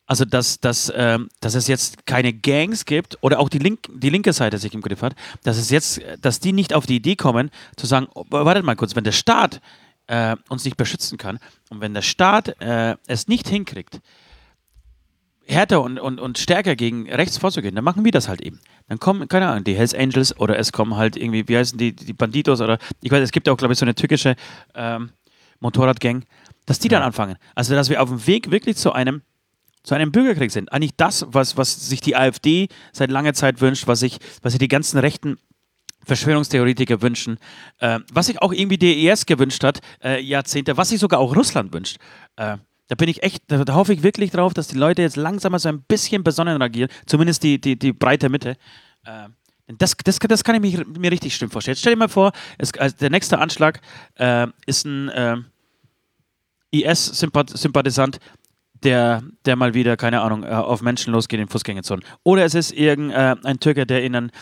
Also, dass es jetzt keine Gangs gibt oder auch die linke Seite sich im Griff hat, dass die nicht auf die Idee kommen, zu sagen, oh, wartet mal kurz, wenn der Staat uns nicht beschützen kann und wenn der Staat es nicht hinkriegt, härter und stärker gegen rechts vorzugehen, dann machen wir das halt eben. Dann kommen, keine Ahnung, die Hells Angels oder es kommen halt irgendwie, wie heißen die Banditos oder, ich weiß, es gibt auch, glaube ich, so eine türkische Motorradgang, dass die dann anfangen. Also, dass wir auf dem Weg wirklich zu einem Bürgerkrieg sind. Eigentlich das, was sich die AfD seit langer Zeit wünscht, was sich die ganzen rechten Verschwörungstheoretiker wünschen, was sich auch irgendwie der IS gewünscht hat, Jahrzehnte, was sich sogar auch Russland wünscht. Da bin ich echt, da hoffe ich wirklich drauf, dass die Leute jetzt langsam mal so ein bisschen besonnen reagieren, zumindest die breite Mitte. Das kann ich mir richtig schlimm vorstellen. Jetzt stell dir mal vor, der nächste Anschlag ist ein IS-Sympathisant, der mal wieder, keine Ahnung, auf Menschen losgeht in Fußgängerzonen. Oder es ist irgendein Türke, der in eine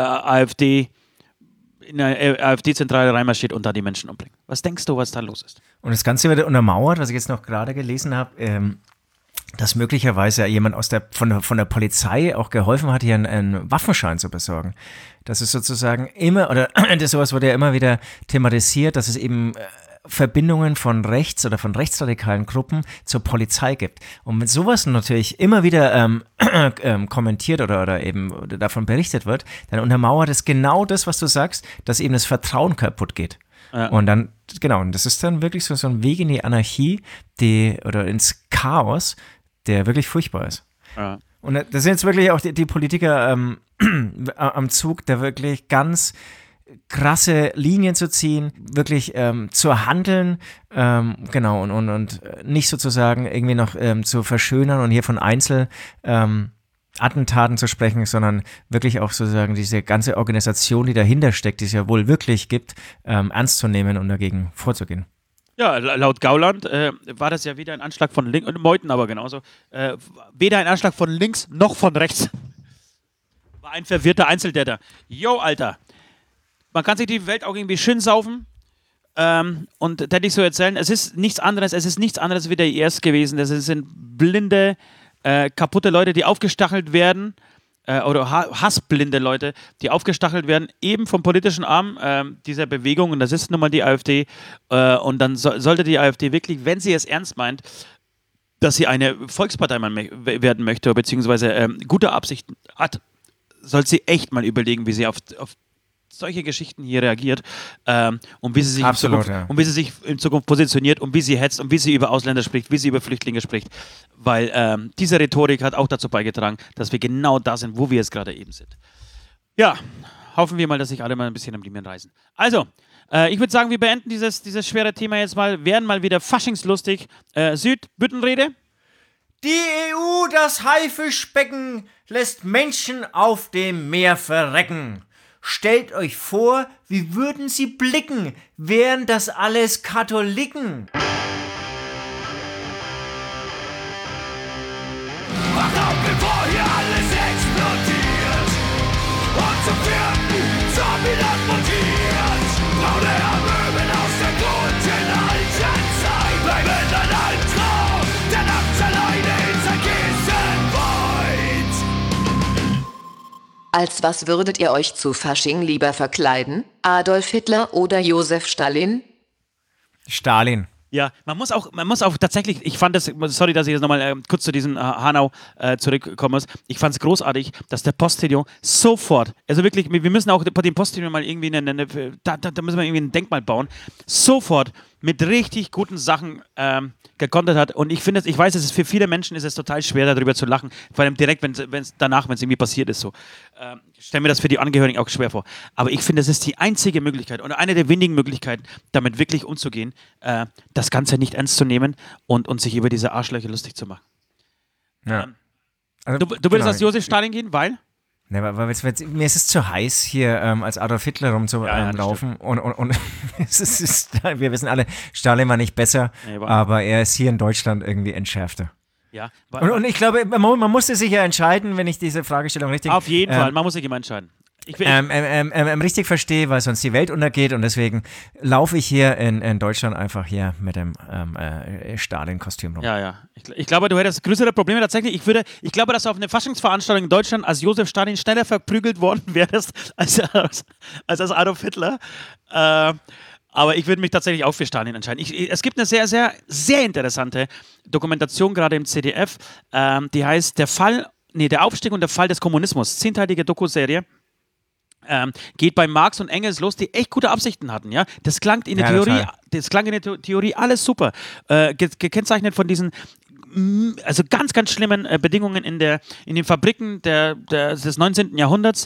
AfD-Zentrale reinmarschiert und da die Menschen umbringt. Was denkst du, was da los ist? Und das Ganze wird untermauert, was ich jetzt noch gerade gelesen habe, dass möglicherweise jemand von der Polizei auch geholfen hat, hier einen Waffenschein zu besorgen. Das ist sozusagen immer, oder sowas wurde ja immer wieder thematisiert, dass es eben Verbindungen von rechts oder von rechtsradikalen Gruppen zur Polizei gibt. Und wenn sowas natürlich immer wieder kommentiert oder eben davon berichtet wird, dann untermauert es genau das, was du sagst, dass eben das Vertrauen kaputt geht. Ja. Und dann, genau, und das ist dann wirklich so ein Weg in die Anarchie, oder ins Chaos, der wirklich furchtbar ist. Ja. Und da sind jetzt wirklich auch die Politiker am Zug, da wirklich ganz krasse Linien zu ziehen, wirklich zu handeln, genau, und nicht sozusagen irgendwie noch zu verschönern und hier von Attentaten zu sprechen, sondern wirklich auch sozusagen diese ganze Organisation, die dahinter steckt, die es ja wohl wirklich gibt, ernst zu nehmen und dagegen vorzugehen. Ja, laut Gauland war das ja weder ein Anschlag von links, und Meuthen aber genauso, weder ein Anschlag von links noch von rechts. War ein verwirrter Einzeltäter. Yo, Alter. Man kann sich die Welt auch irgendwie schön saufen und da hätte ich so erzählen, es ist nichts anderes wie der IS gewesen. Das sind blinde, kaputte Leute, die aufgestachelt werden, oder hassblinde Leute, die aufgestachelt werden, eben vom politischen Arm dieser Bewegung, und das ist nun mal die AfD. Und dann sollte die AfD wirklich, wenn sie es ernst meint, dass sie eine Volkspartei werden möchte, beziehungsweise gute Absichten hat, soll sie echt mal überlegen, wie sie auf solche Geschichten hier reagiert und wie sie sich in Zukunft positioniert und wie sie hetzt und wie sie über Ausländer spricht, wie sie über Flüchtlinge spricht, weil diese Rhetorik hat auch dazu beigetragen, dass wir genau da sind, wo wir jetzt gerade eben sind. Ja, hoffen wir mal, dass sich alle mal ein bisschen am Riemen reißen. Also, ich würde sagen, wir beenden dieses schwere Thema jetzt mal, werden mal wieder faschingslustig. Büttenrede. Die EU, das Haifischbecken, lässt Menschen auf dem Meer verrecken. Stellt euch vor, wie würden sie blicken, wären das alles Katholiken. Wacht auf, bevor hier alles explodiert und zum vierten Zombieland mutiert. Braune Amöben aus der guten alten Zeit bleiben ein Albtraum, der nachts alleine in sein Kissen weint. Als was würdet ihr euch zu Fasching lieber verkleiden? Adolf Hitler oder Josef Stalin? Stalin. Ja, man muss auch tatsächlich, ich fand das, sorry, dass ich jetzt nochmal kurz zu diesem Hanau zurückkommen muss, ich fand es großartig, dass der Postillon sofort, also wirklich, wir müssen auch dem Postillon mal irgendwie da müssen wir irgendwie ein Denkmal bauen, sofort mit richtig guten Sachen gekontert hat, und ich finde, ich weiß, es ist für viele Menschen ist es total schwer, darüber zu lachen, vor allem direkt, wenn es irgendwie passiert ist, so. Ich stelle mir das für die Angehörigen auch schwer vor. Aber ich finde, es ist die einzige Möglichkeit oder eine der wenigen Möglichkeiten, damit wirklich umzugehen, das Ganze nicht ernst zu nehmen und sich über diese Arschlöcher lustig zu machen. Ja. Also, du würdest als Josef Stalin gehen, weil? Ne, weil mir ist es zu heiß, hier als Adolf Hitler rumzulaufen. Und wir wissen alle, Stalin war nicht besser, aber er ist hier in Deutschland irgendwie entschärfter. Ja, und ich glaube, man musste sich ja entscheiden, wenn ich diese Fragestellung richtig... Auf jeden Fall, man muss sich immer entscheiden. richtig verstehe, weil sonst die Welt untergeht und deswegen laufe ich hier in Deutschland einfach hier mit dem Stalin-Kostüm rum. Ja. Ich glaube, du hättest größere Probleme tatsächlich. Ich glaube, dass du auf eine Faschingsveranstaltung in Deutschland als Josef Stalin schneller verprügelt worden wärst als Adolf Hitler. Aber ich würde mich tatsächlich auch für Stalin entscheiden. Es gibt eine sehr, sehr, sehr interessante Dokumentation, gerade im ZDF, die heißt Der Aufstieg und der Fall des Kommunismus. 10-teilige Dokuserie. Geht bei Marx und Engels los, die echt gute Absichten hatten, ja. Das klang in der Theorie alles super. Gekennzeichnet von diesen also ganz, ganz schlimmen Bedingungen in den Fabriken des 19. Jahrhunderts,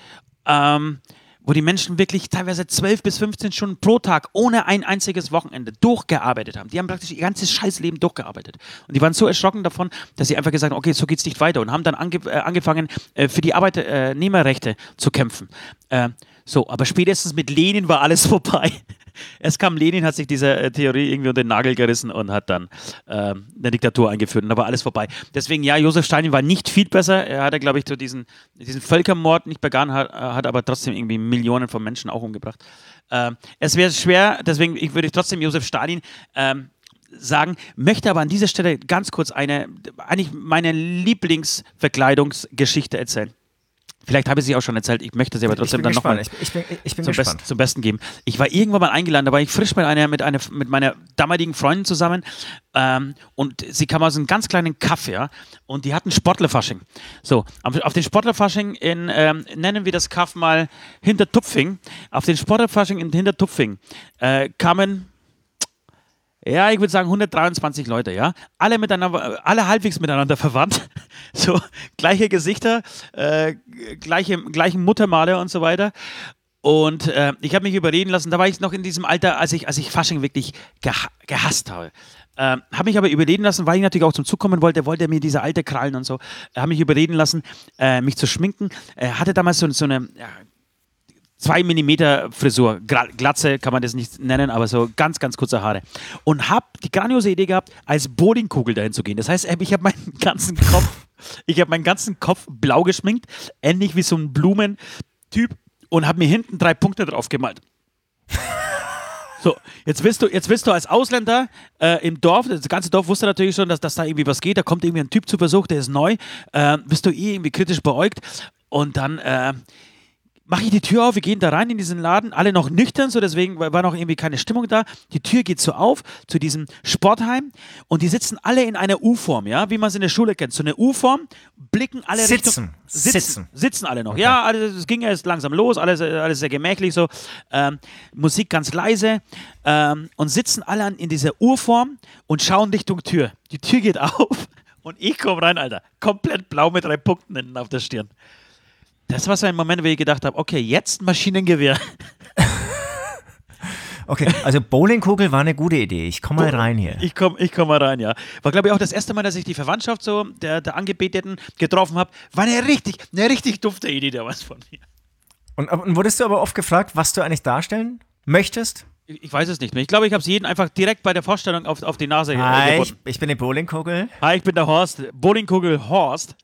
wo die Menschen wirklich teilweise 12 bis 15 Stunden pro Tag ohne ein einziges Wochenende durchgearbeitet haben. Die haben praktisch ihr ganzes Scheißleben durchgearbeitet. Und die waren so erschrocken davon, dass sie einfach gesagt haben, okay, so geht's nicht weiter und haben dann angefangen, für die Arbeitnehmerrechte zu kämpfen. Aber spätestens mit Lenin war alles vorbei. Erst kam Lenin, hat sich dieser Theorie irgendwie unter den Nagel gerissen und hat dann eine Diktatur eingeführt und da war alles vorbei. Deswegen, ja, Josef Stalin war nicht viel besser. Er hatte, glaube ich, so diesen Völkermord nicht begangen, hat aber trotzdem irgendwie Millionen von Menschen auch umgebracht. Es wäre schwer, deswegen würde ich trotzdem Josef Stalin sagen, möchte aber an dieser Stelle ganz kurz eigentlich meine Lieblingsverkleidungsgeschichte erzählen. Vielleicht habe ich sie auch schon erzählt, ich möchte sie aber trotzdem dann nochmal zum Besten geben. Ich war irgendwann mal eingeladen, da war ich frisch mit meiner damaligen Freundin zusammen und sie kam aus einem ganz kleinen Kaff, ja, und die hatten Sportlerfasching. So, auf den Sportlerfasching nennen wir das Kaff mal Hintertupfing. Auf den Sportlerfasching in Hintertupfing kamen, ja, ich würde sagen 123 Leute, ja. Alle halbwegs miteinander verwandt. So, gleiche Gesichter, gleichen Muttermale und so weiter. Und ich habe mich überreden lassen, da war ich noch in diesem Alter, als ich Fasching wirklich gehasst habe. Habe mich aber überreden lassen, weil ich natürlich auch zum Zug kommen wollte er mir diese alte Krallen und so, habe mich überreden lassen, mich zu schminken. Hatte damals so eine 2 mm Frisur, Glatze kann man das nicht nennen, aber so ganz, ganz kurze Haare. Und habe die grandiose Idee gehabt, als Bowlingkugel dahin zu gehen. Das heißt, ich habe meinen ganzen Kopf blau geschminkt, ähnlich wie so ein Blumentyp und habe mir hinten 3 Punkte drauf gemalt. So, jetzt willst du als Ausländer im Dorf, das ganze Dorf wusste natürlich schon, dass da irgendwie was geht, da kommt irgendwie ein Typ zu Besuch, der ist neu, bist du irgendwie kritisch beäugt und dann mache ich die Tür auf, wir gehen da rein in diesen Laden, alle noch nüchtern, so deswegen war noch irgendwie keine Stimmung da. Die Tür geht so auf zu diesem Sportheim und die sitzen alle in einer U-Form, ja, wie man es in der Schule kennt. So eine U-Form, blicken alle Sitzen alle noch. Okay. Ja, es ging erst langsam los, alles sehr gemächlich so. Musik ganz leise und sitzen alle in dieser U-Form und schauen Richtung Tür. Die Tür geht auf und ich komme rein, Alter. Komplett blau mit 3 Punkten hinten auf der Stirn. Das war so ein Moment, wo ich gedacht habe, okay, jetzt Maschinengewehr. Okay, also Bowlingkugel war eine gute Idee. Ich komme mal rein hier. Ich komm mal rein, ja. War, glaube ich, auch das erste Mal, dass ich die Verwandtschaft so der Angebeteten getroffen habe. War eine richtig dufte Idee damals von mir. Und wurdest du aber oft gefragt, was du eigentlich darstellen möchtest? Ich weiß es nicht mehr. Ich glaube, ich habe es jeden einfach direkt bei der Vorstellung auf die Nase geboten. Ich bin die Bowlingkugel. Hi, ich bin der Horst. Bowlingkugel Horst.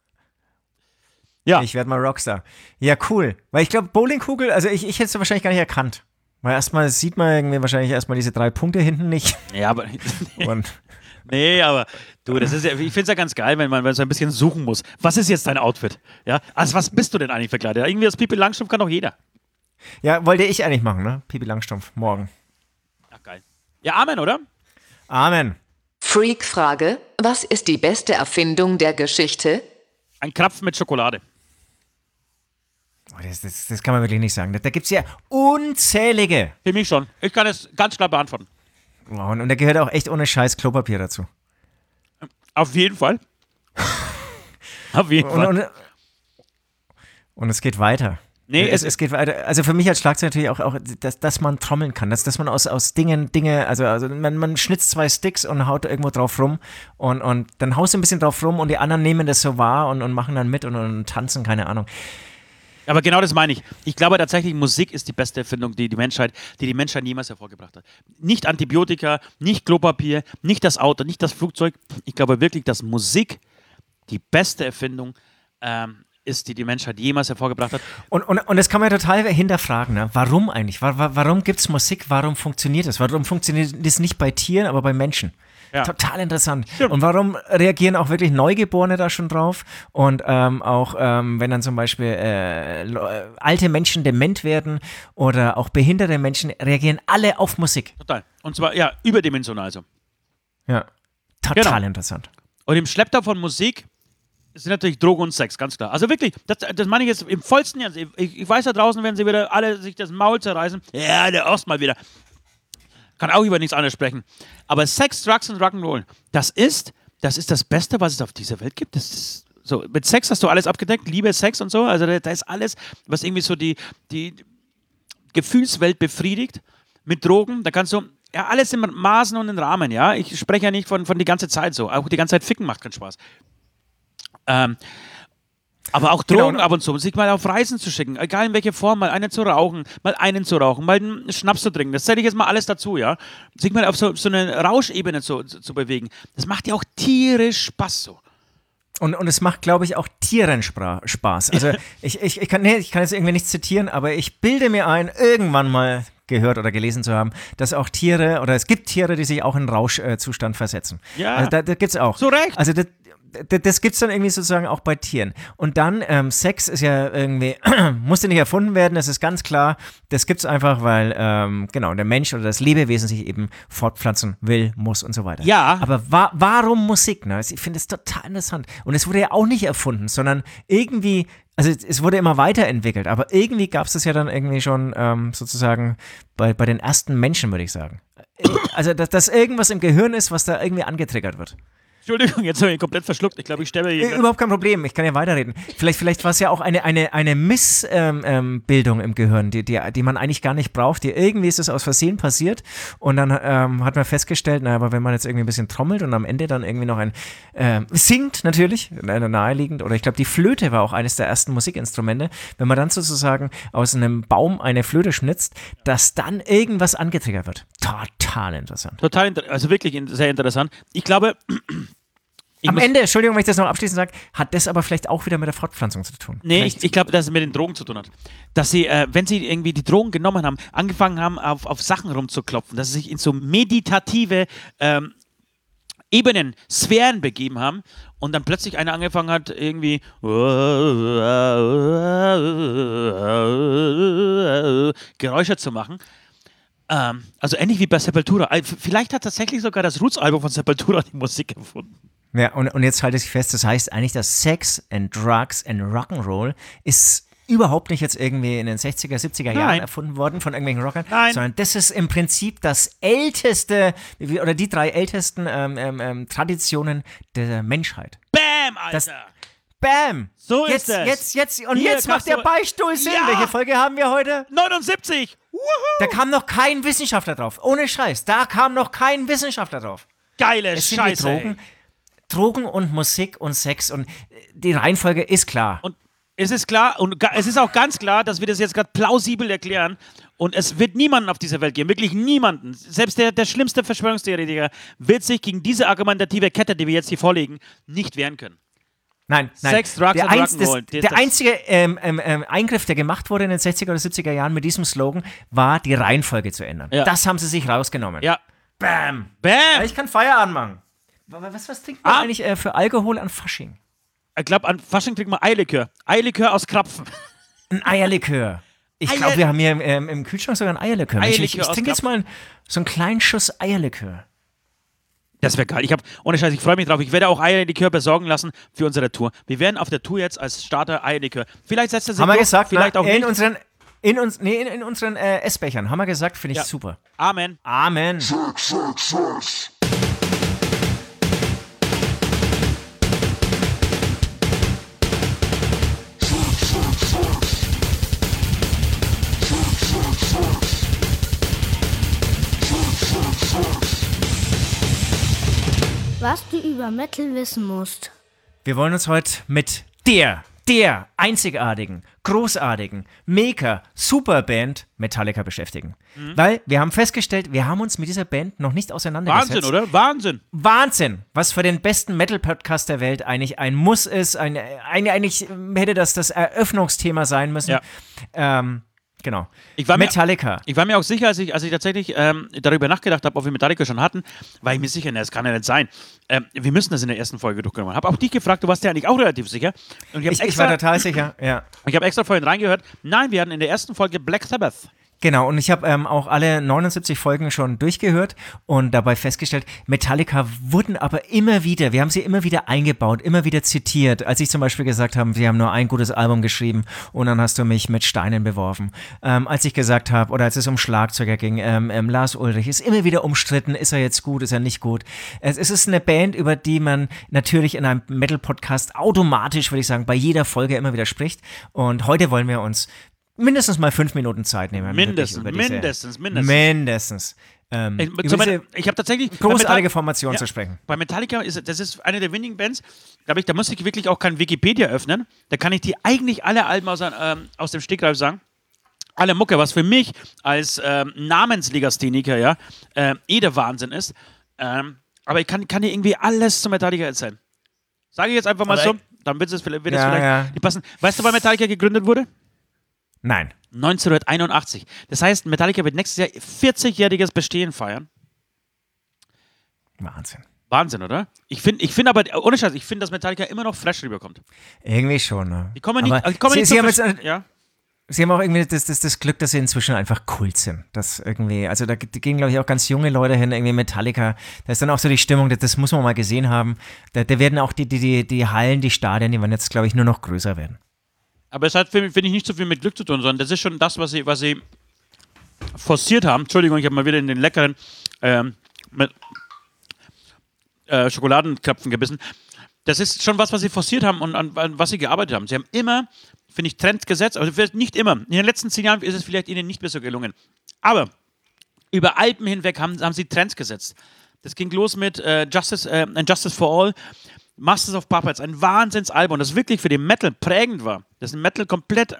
Ja. Ich werde mal Rockstar. Ja, cool. Weil ich glaube, Bowlingkugel, also ich hätte es wahrscheinlich gar nicht erkannt. Weil erstmal sieht man irgendwie wahrscheinlich erstmal diese 3 Punkte hinten nicht. Ja, aber. Nee, aber du, das ist ja, ich finde es ja ganz geil, wenn man so ein bisschen suchen muss. Was ist jetzt dein Outfit? Ja, also was bist du denn eigentlich verkleidet? Irgendwie das Pipi Langstrumpf kann doch jeder. Ja, wollte ich eigentlich machen, ne? Pipi Langstrumpf, morgen. Ach, geil. Ja, Amen, oder? Amen. Freak-Frage: Was ist die beste Erfindung der Geschichte? Ein Krapfen mit Schokolade. Das kann man wirklich nicht sagen. Da gibt es ja unzählige. Für mich schon. Ich kann es ganz klar beantworten. Und da gehört auch echt ohne Scheiß Klopapier dazu. Auf jeden Fall. Auf jeden Fall. Und es geht weiter. Nee, es geht weiter. Also für mich als Schlagzeuger natürlich auch dass man trommeln kann. Dass man aus Dinge, also man schnitzt 2 Sticks und haut irgendwo drauf rum und dann haust du ein bisschen drauf rum und die anderen nehmen das so wahr und machen dann mit und tanzen, keine Ahnung. Aber genau das meine ich. Ich glaube tatsächlich, Musik ist die beste Erfindung, die die Menschheit jemals hervorgebracht hat. Nicht Antibiotika, nicht Klopapier, nicht das Auto, nicht das Flugzeug. Ich glaube wirklich, dass Musik die beste Erfindung ist ist, die die Menschheit jemals hervorgebracht hat. Und das kann man ja total hinterfragen, ne? Warum eigentlich? Warum gibt es Musik? Warum funktioniert es? Warum funktioniert es nicht bei Tieren, aber bei Menschen? Ja. Total interessant. Stimmt. Und warum reagieren auch wirklich Neugeborene da schon drauf? Und auch wenn dann zum Beispiel alte Menschen dement werden oder auch behinderte Menschen, reagieren alle auf Musik. Total. Und zwar, ja, überdimensional so. Ja, total interessant. Und im Schlepptau von Musik sind natürlich Drogen und Sex, ganz klar. Also wirklich, das meine ich jetzt im vollsten Ernst. Ich weiß, da draußen werden sie wieder alle sich das Maul zerreißen. Ja, der Ost mal wieder. Kann auch über nichts anderes sprechen. Aber Sex, Drugs und Rock'n'Roll, das ist das Beste, was es auf dieser Welt gibt. Das ist so, mit Sex hast du alles abgedeckt, Liebe, Sex und so. Also da ist alles, was irgendwie so die Gefühlswelt befriedigt. Mit Drogen, da kannst du ja alles in Maßen und in Rahmen, ja. Ich spreche ja nicht von die ganze Zeit so. Auch die ganze Zeit ficken macht keinen Spaß. Aber auch Drogen ab und zu, sich mal auf Reisen zu schicken, egal in welcher Form, mal einen zu rauchen, mal einen Schnaps zu trinken, das zähle ich jetzt mal alles dazu, ja. Sich mal auf so eine Rauschebene zu bewegen, das macht ja auch tierisch Spaß so. Und es macht, glaube ich, auch Tieren Spaß. Also ich kann jetzt irgendwie nichts zitieren, aber ich bilde mir ein, irgendwann mal gehört oder gelesen zu haben, dass auch Tiere, oder es gibt Tiere, die sich auch in Rauschzustand versetzen. Ja, also da gibt es auch. So recht. Also das gibt es dann irgendwie sozusagen auch bei Tieren. Und dann, Sex ist ja irgendwie, musste nicht erfunden werden, das ist ganz klar. Das gibt es einfach, weil, der Mensch oder das Lebewesen sich eben fortpflanzen will, muss und so weiter. Ja. Aber warum Musik? Ne? Ich finde es total interessant. Und es wurde ja auch nicht erfunden, sondern irgendwie, also es wurde immer weiterentwickelt, aber irgendwie gab es das ja dann irgendwie schon sozusagen bei den ersten Menschen, würde ich sagen. Also, dass irgendwas im Gehirn ist, was da irgendwie angetriggert wird. Entschuldigung, jetzt habe ich komplett verschluckt. Ich glaube, ich sterbe hier. Überhaupt kein Problem, ich kann ja weiterreden. Vielleicht war es ja auch eine Missbildung im Gehirn, die man eigentlich gar nicht braucht. Irgendwie ist es aus Versehen passiert und dann hat man festgestellt, aber wenn man jetzt irgendwie ein bisschen trommelt und am Ende dann irgendwie noch singt natürlich, naheliegend, oder ich glaube, die Flöte war auch eines der ersten Musikinstrumente, wenn man dann sozusagen aus einem Baum eine Flöte schnitzt, dass dann irgendwas angetriggert wird. Total interessant. Also wirklich sehr interessant. Ich glaube... Am Ende, Entschuldigung, wenn ich das noch abschließend sage, hat das aber vielleicht auch wieder mit der Fortpflanzung zu tun. Nee, ich glaube, dass es mit den Drogen zu tun hat. Dass sie, wenn sie irgendwie die Drogen genommen haben, angefangen haben, auf Sachen rumzuklopfen, dass sie sich in so meditative Ebenen, Sphären begeben haben und dann plötzlich einer angefangen hat, irgendwie Geräusche zu machen. Also ähnlich wie bei Sepultura. Vielleicht hat tatsächlich sogar das Roots-Album von Sepultura die Musik erfunden. Ja, und jetzt halte ich fest, das heißt eigentlich, dass Sex and Drugs and Rock'n'Roll ist überhaupt nicht jetzt irgendwie in den 60er, 70er Jahren erfunden worden von irgendwelchen Rockern, sondern das ist im Prinzip das älteste, oder die 3 ältesten Traditionen der Menschheit. Bam, Alter! Bam! So ist es. Jetzt, und hier, jetzt macht der Beistuhl Sinn. Ja. Welche Folge haben wir heute? 79! Woohoo. Da kam noch kein Wissenschaftler drauf. Ohne Scheiß. Da kam noch kein Wissenschaftler drauf. Geile Scheiße. Drogen und Musik und Sex und die Reihenfolge ist klar. Und es ist klar und es ist auch ganz klar, dass wir das jetzt gerade plausibel erklären und es wird niemanden auf dieser Welt geben, wirklich niemanden. Selbst der schlimmste Verschwörungstheoretiker wird sich gegen diese argumentative Kette, die wir jetzt hier vorlegen, nicht wehren können. Nein. Sex, Drugs und Rock'n'Roll. Der einzige Eingriff, der gemacht wurde in den 60er oder 70er Jahren mit diesem Slogan, war die Reihenfolge zu ändern. Ja. Das haben sie sich rausgenommen. Ja. Bam! Bam! Ich kann Feierabend machen. Was trinkt man eigentlich für Alkohol an Fasching? Ich glaube, an Fasching trinkt man Eierlikör. Eierlikör aus Krapfen. Ein Eierlikör. Ich glaube, wir haben hier im Kühlschrank sogar ein Eierlikör. Ich trinke jetzt mal so einen kleinen Schuss Eierlikör. Das wäre geil. Ohne Scheiß, ich freue mich drauf. Ich werde auch Eierlikör besorgen lassen für unsere Tour. Wir werden auf der Tour jetzt als Starter Eierlikör. Vielleicht setzt er sich haben wir gesagt, vielleicht auch in unseren Essbechern. Haben wir gesagt, finde ich super. Amen. Amen. Sex. Was du über Metal wissen musst. Wir wollen uns heute mit der der einzigartigen, großartigen, mega, super Band Metallica beschäftigen. Weil wir haben festgestellt, wir haben uns mit dieser Band noch nicht auseinandergesetzt. Wahnsinn, oder? Wahnsinn. Wahnsinn, was für den besten Metal-Podcast der Welt eigentlich ein Muss ist. Eigentlich hätte das Eröffnungsthema sein müssen. Ja. Genau. Metallica. Ich war mir auch sicher, als ich tatsächlich darüber nachgedacht habe, ob wir Metallica schon hatten, war ich mir sicher, das kann ja nicht sein. Wir müssen das in der ersten Folge durchgenommen. Habe auch dich gefragt, du warst ja eigentlich auch relativ sicher. Und ich war total sicher, ja. Ich habe extra vorhin reingehört. Nein, wir hatten in der ersten Folge Black Sabbath. Genau, und ich habe auch alle 79 Folgen schon durchgehört und dabei festgestellt, Metallica wurden aber wir haben sie immer wieder eingebaut, immer wieder zitiert. Als ich zum Beispiel gesagt habe, sie haben nur ein gutes Album geschrieben und dann hast du mich mit Steinen beworfen. Als ich gesagt habe, oder als es um Schlagzeuger ging, Lars Ulrich ist immer wieder umstritten, ist er jetzt gut, ist er nicht gut. Es ist eine Band, über die man natürlich in einem Metal-Podcast automatisch, würde ich sagen, bei jeder Folge immer wieder spricht. Und heute wollen wir uns mindestens mal 5 Minuten Zeit nehmen. Mindestens. Ich habe tatsächlich großartige Formationen zu sprechen. Bei Metallica das ist eine der wenigen Bands, glaube ich, da muss ich wirklich auch kein Wikipedia öffnen. Da kann ich dir eigentlich alle Alben aus dem Stegreif sagen. Alle Mucke, was für mich als Namenslegastheniker der Wahnsinn ist. Aber ich kann dir irgendwie alles zu Metallica erzählen. Sage ich jetzt einfach mal so, dann wird es vielleicht nicht passen. Weißt du, wann Metallica gegründet wurde? Nein. 1981. Das heißt, Metallica wird nächstes Jahr 40-jähriges Bestehen feiern. Wahnsinn, oder? Ich finde aber, ohne Scheiß, dass Metallica immer noch fresh rüberkommt. Irgendwie schon, ne? Sie haben auch irgendwie das Glück, dass sie inzwischen einfach Kult sind. Das irgendwie, also da gehen, glaube ich, auch ganz junge Leute hin, irgendwie Metallica. Da ist dann auch so die Stimmung, das muss man mal gesehen haben. Da werden auch die Hallen, die Stadien, die werden jetzt, glaube ich, nur noch größer werden. Aber es hat, finde ich, nicht so viel mit Glück zu tun, sondern das ist schon das, was sie forciert haben. Entschuldigung, ich habe mal wieder in den leckeren Schokoladenköpfen gebissen. Das ist schon was sie forciert haben und an was sie gearbeitet haben. Sie haben immer, finde ich, Trends gesetzt, aber vielleicht nicht immer. In den letzten 10 Jahren ist es vielleicht ihnen nicht mehr so gelungen. Aber über Alpen hinweg haben sie Trends gesetzt. Das ging los mit Justice for All, Masters of Puppets, ein Wahnsinnsalbum, das wirklich für den Metal prägend war, das den Metal komplett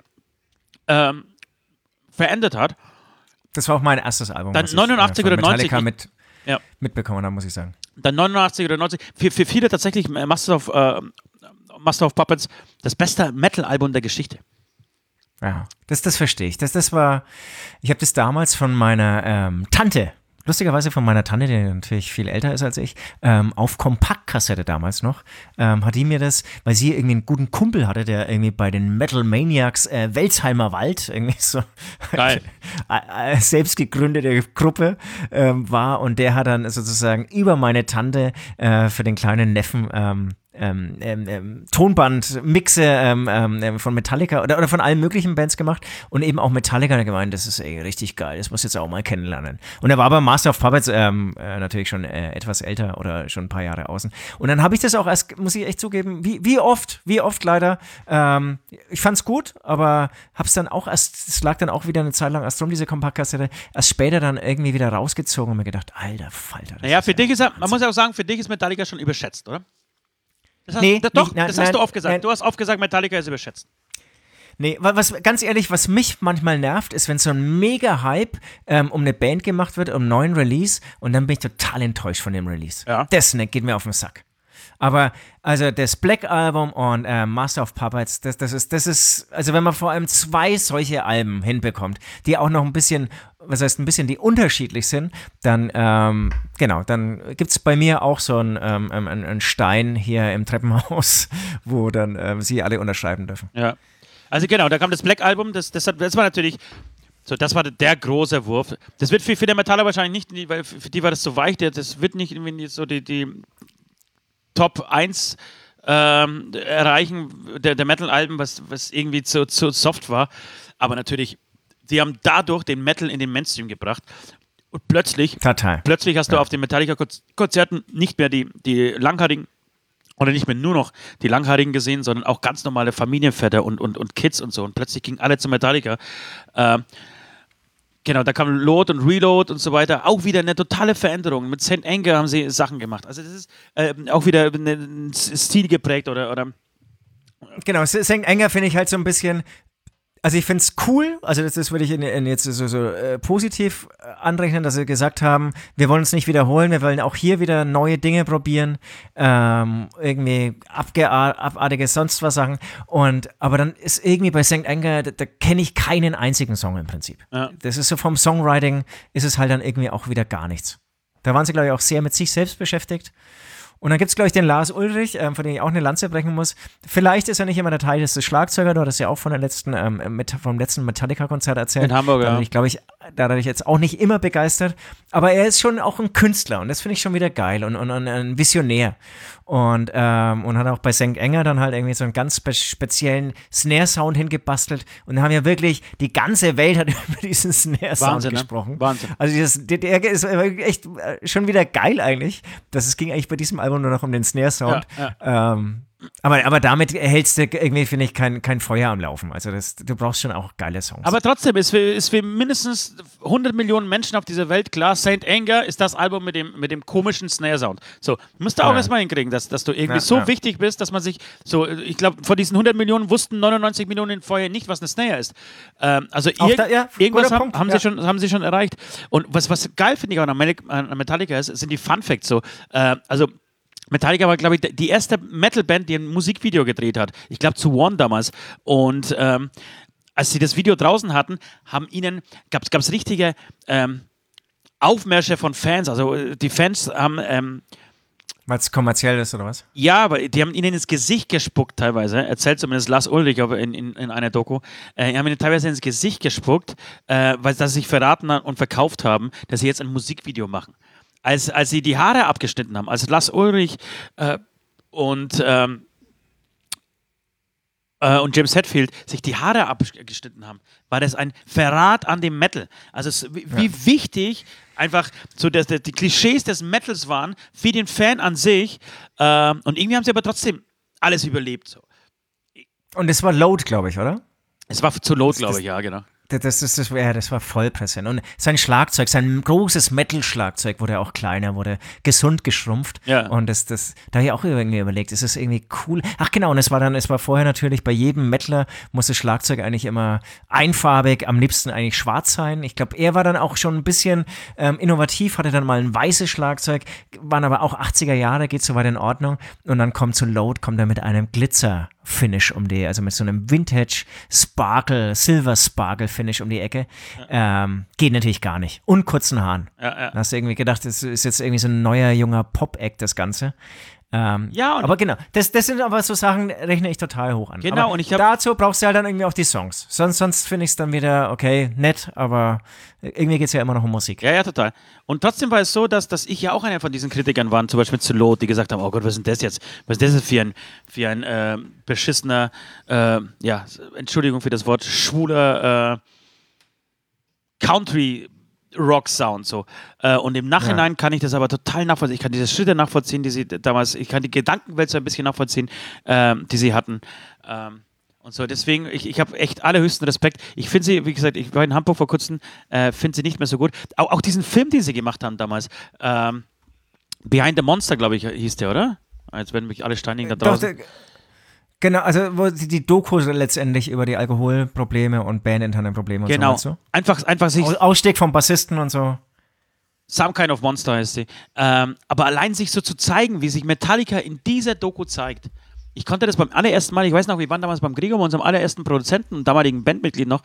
verändert hat. Das war auch mein erstes Album. Dann 89 oder 90. Mitbekommen habe, muss ich sagen. Dann 89 oder 90. Für viele tatsächlich Master of Puppets das beste Metal-Album der Geschichte. Ja, das verstehe ich. Ich habe das damals von meiner Tante, lustigerweise von meiner Tante, die natürlich viel älter ist als ich, auf Kompaktkassette damals noch, hat die mir das, weil sie irgendwie einen guten Kumpel hatte, der irgendwie bei den Metal Maniacs Welsheimer Wald, irgendwie so geil. Selbst gegründete Gruppe war, und der hat dann sozusagen über meine Tante für den kleinen Neffen Tonband-Mixe von Metallica oder von allen möglichen Bands gemacht und eben auch Metallica gemeint, das ist richtig geil, das muss ich jetzt auch mal kennenlernen. Und er war bei Master of Puppets natürlich schon etwas älter oder schon ein paar Jahre außen. Und dann habe ich das auch erst, muss ich echt zugeben, wie oft leider, ich fand's gut, aber hab's dann auch erst, es lag dann auch wieder eine Zeit lang erst drum, diese Kompaktkassette, erst später dann irgendwie wieder rausgezogen und mir gedacht, alter Falter. Naja, für dich man muss ja auch sagen, für dich ist Metallica schon überschätzt, oder? Das hast du oft gesagt. Nein. Du hast oft gesagt, Metallica ist überschätzt. Nee, ganz ehrlich, was mich manchmal nervt, ist, wenn so ein Mega-Hype um eine Band gemacht wird, um einen neuen Release, und dann bin ich total enttäuscht von dem Release. Ja. Das geht mir auf den Sack. Aber also das Black Album und Master of Puppets, das ist, also wenn man vor allem 2 solche Alben hinbekommt, die auch noch ein bisschen die unterschiedlich sind, dann dann gibt es bei mir auch so einen Stein hier im Treppenhaus, wo dann sie alle unterschreiben dürfen. Ja. Also genau, da kam das Black Album, das war natürlich, so, das war der große Wurf. Das wird für den Metaller wahrscheinlich nicht, weil für die war das so weich, das wird nicht irgendwie so die Top 1 erreichen der Metal-Alben, was irgendwie zu soft war. Aber natürlich, die haben dadurch den Metal in den Mainstream gebracht. Und plötzlich hast du auf den Metallica-Konzerten nicht mehr die Langhaarigen oder nicht mehr nur noch die Langhaarigen gesehen, sondern auch ganz normale Familienväter und Kids und so. Und plötzlich gingen alle zu Metallica. Genau, da kam Load und Reload und so weiter. Auch wieder eine totale Veränderung. Mit St. Anger haben sie Sachen gemacht. Also das ist auch wieder ein Stil geprägt oder Genau, St. Anger finde ich halt so ein bisschen. Also ich finde es cool, also das würde ich jetzt so positiv anrechnen, dass sie gesagt haben, wir wollen uns nicht wiederholen, wir wollen auch hier wieder neue Dinge probieren, irgendwie abartige sonst was Sachen. Aber dann ist irgendwie bei St. Anger, da kenne ich keinen einzigen Song im Prinzip. Ja. Das ist so vom Songwriting, ist es halt dann irgendwie auch wieder gar nichts. Da waren sie, glaube ich, auch sehr mit sich selbst beschäftigt. Und dann gibt es, glaube ich, den Lars Ulrich, von dem ich auch eine Lanze brechen muss. Vielleicht ist er nicht immer der teilste Schlagzeuger, du hattest ja auch vom letzten Metallica-Konzert erzählt. In Hamburg, ja. Da bin ich jetzt auch nicht immer begeistert. Aber er ist schon auch ein Künstler und das finde ich schon wieder geil und ein Visionär. Und hat auch bei St. Anger dann halt irgendwie so einen ganz speziellen Snare-Sound hingebastelt. Und da haben ja wirklich, die ganze Welt hat über diesen Snare-Sound gesprochen. Ne? Wahnsinn. Also der ist echt schon wieder geil eigentlich. Es ging eigentlich bei diesem Album nur noch um den Snare-Sound. Ja. Aber damit erhältst du irgendwie, finde ich, kein Feuer am Laufen. Also du brauchst schon auch geile Songs. Aber trotzdem ist für mindestens 100 Millionen Menschen auf dieser Welt klar, St. Anger ist das Album mit dem komischen Snare-Sound. So, musst du auch erstmal hinkriegen, dass du irgendwie so wichtig bist, dass man sich so, ich glaube, von diesen 100 Millionen wussten 99 Millionen vorher nicht, was eine Snare ist. Also irgendwas haben sie schon erreicht. Und was geil finde ich auch an Metallica ist, sind die Fun Facts so. Also Metallica war, glaube ich, die erste Metal-Band, die ein Musikvideo gedreht hat. Ich glaube, zu One damals. Und als sie das Video draußen hatten, gab es richtige Aufmärsche von Fans. Also die Fans haben... weil es kommerziell ist, oder was? Ja, aber die haben ihnen ins Gesicht gespuckt teilweise. Erzählt zumindest Lars Ulrich in einer Doku. Die haben ihnen teilweise ins Gesicht gespuckt, weil sie sich verraten und verkauft haben, dass sie jetzt ein Musikvideo machen. Als sie die Haare abgeschnitten haben, als Lars Ulrich und James Hetfield sich die Haare abgeschnitten haben, war das ein Verrat an dem Metal. Also wie wichtig einfach so die Klischees des Metals waren für den Fan an sich. Und irgendwie haben sie aber trotzdem alles überlebt. So. Und es war Load, glaube ich, oder? Es war zu Load, glaube ich, ja, genau. Das war voll präsent. Und sein Schlagzeug, sein großes Metal-Schlagzeug wurde auch kleiner, wurde gesund geschrumpft. Ja. Und da habe ich auch irgendwie überlegt, ist das irgendwie cool? Ach genau, und es war vorher natürlich bei jedem Metaler muss das Schlagzeug eigentlich immer einfarbig, am liebsten eigentlich schwarz sein. Ich glaube, er war dann auch schon ein bisschen innovativ, hatte dann mal ein weißes Schlagzeug, waren aber auch 80er Jahre, geht soweit in Ordnung. Und dann kommt er mit einem Glitzer-Finish also mit so einem Vintage-Silver Sparkle-Finish um die Ecke. Ja. Geht natürlich gar nicht. Und kurzen Haaren. Da hast du irgendwie gedacht, das ist jetzt irgendwie so ein neuer, junger Pop-Act, das Ganze. Aber genau, das sind aber so Sachen, rechne ich total hoch an. Genau, aber und dazu brauchst du halt dann irgendwie auch die Songs. Sonst finde ich es dann wieder, okay, nett, aber irgendwie geht es ja immer noch um Musik. Ja, total. Und trotzdem war es so, dass ich ja auch einer von diesen Kritikern war, zum Beispiel zu Lot, die gesagt haben, oh Gott, was ist denn das jetzt? Was ist das für ein beschissener, Entschuldigung für das Wort, schwuler Country Rock-Sound so. Und im Nachhinein kann ich das aber total nachvollziehen. Ich kann diese Schritte nachvollziehen, ich kann die Gedankenwelt so ein bisschen nachvollziehen, die sie hatten. Und so, deswegen, ich habe echt allerhöchsten Respekt. Ich finde sie, wie gesagt, ich war in Hamburg vor kurzem, finde sie nicht mehr so gut. Auch diesen Film, den sie gemacht haben damals, Behind the Monster, glaube ich, hieß der, oder? Jetzt werden mich alle steinigen da draußen. Genau, also wo die Doku letztendlich über die Alkoholprobleme und bandinterne Probleme und genau. So. Einfach sich... Ausstieg vom Bassisten und so. Some Kind of Monster heißt sie. Aber allein sich so zu zeigen, wie sich Metallica in dieser Doku zeigt. Ich konnte das beim allerersten Mal, ich weiß noch, wir waren damals beim Gregor, bei unserem allerersten Produzenten und damaligen Bandmitglied noch,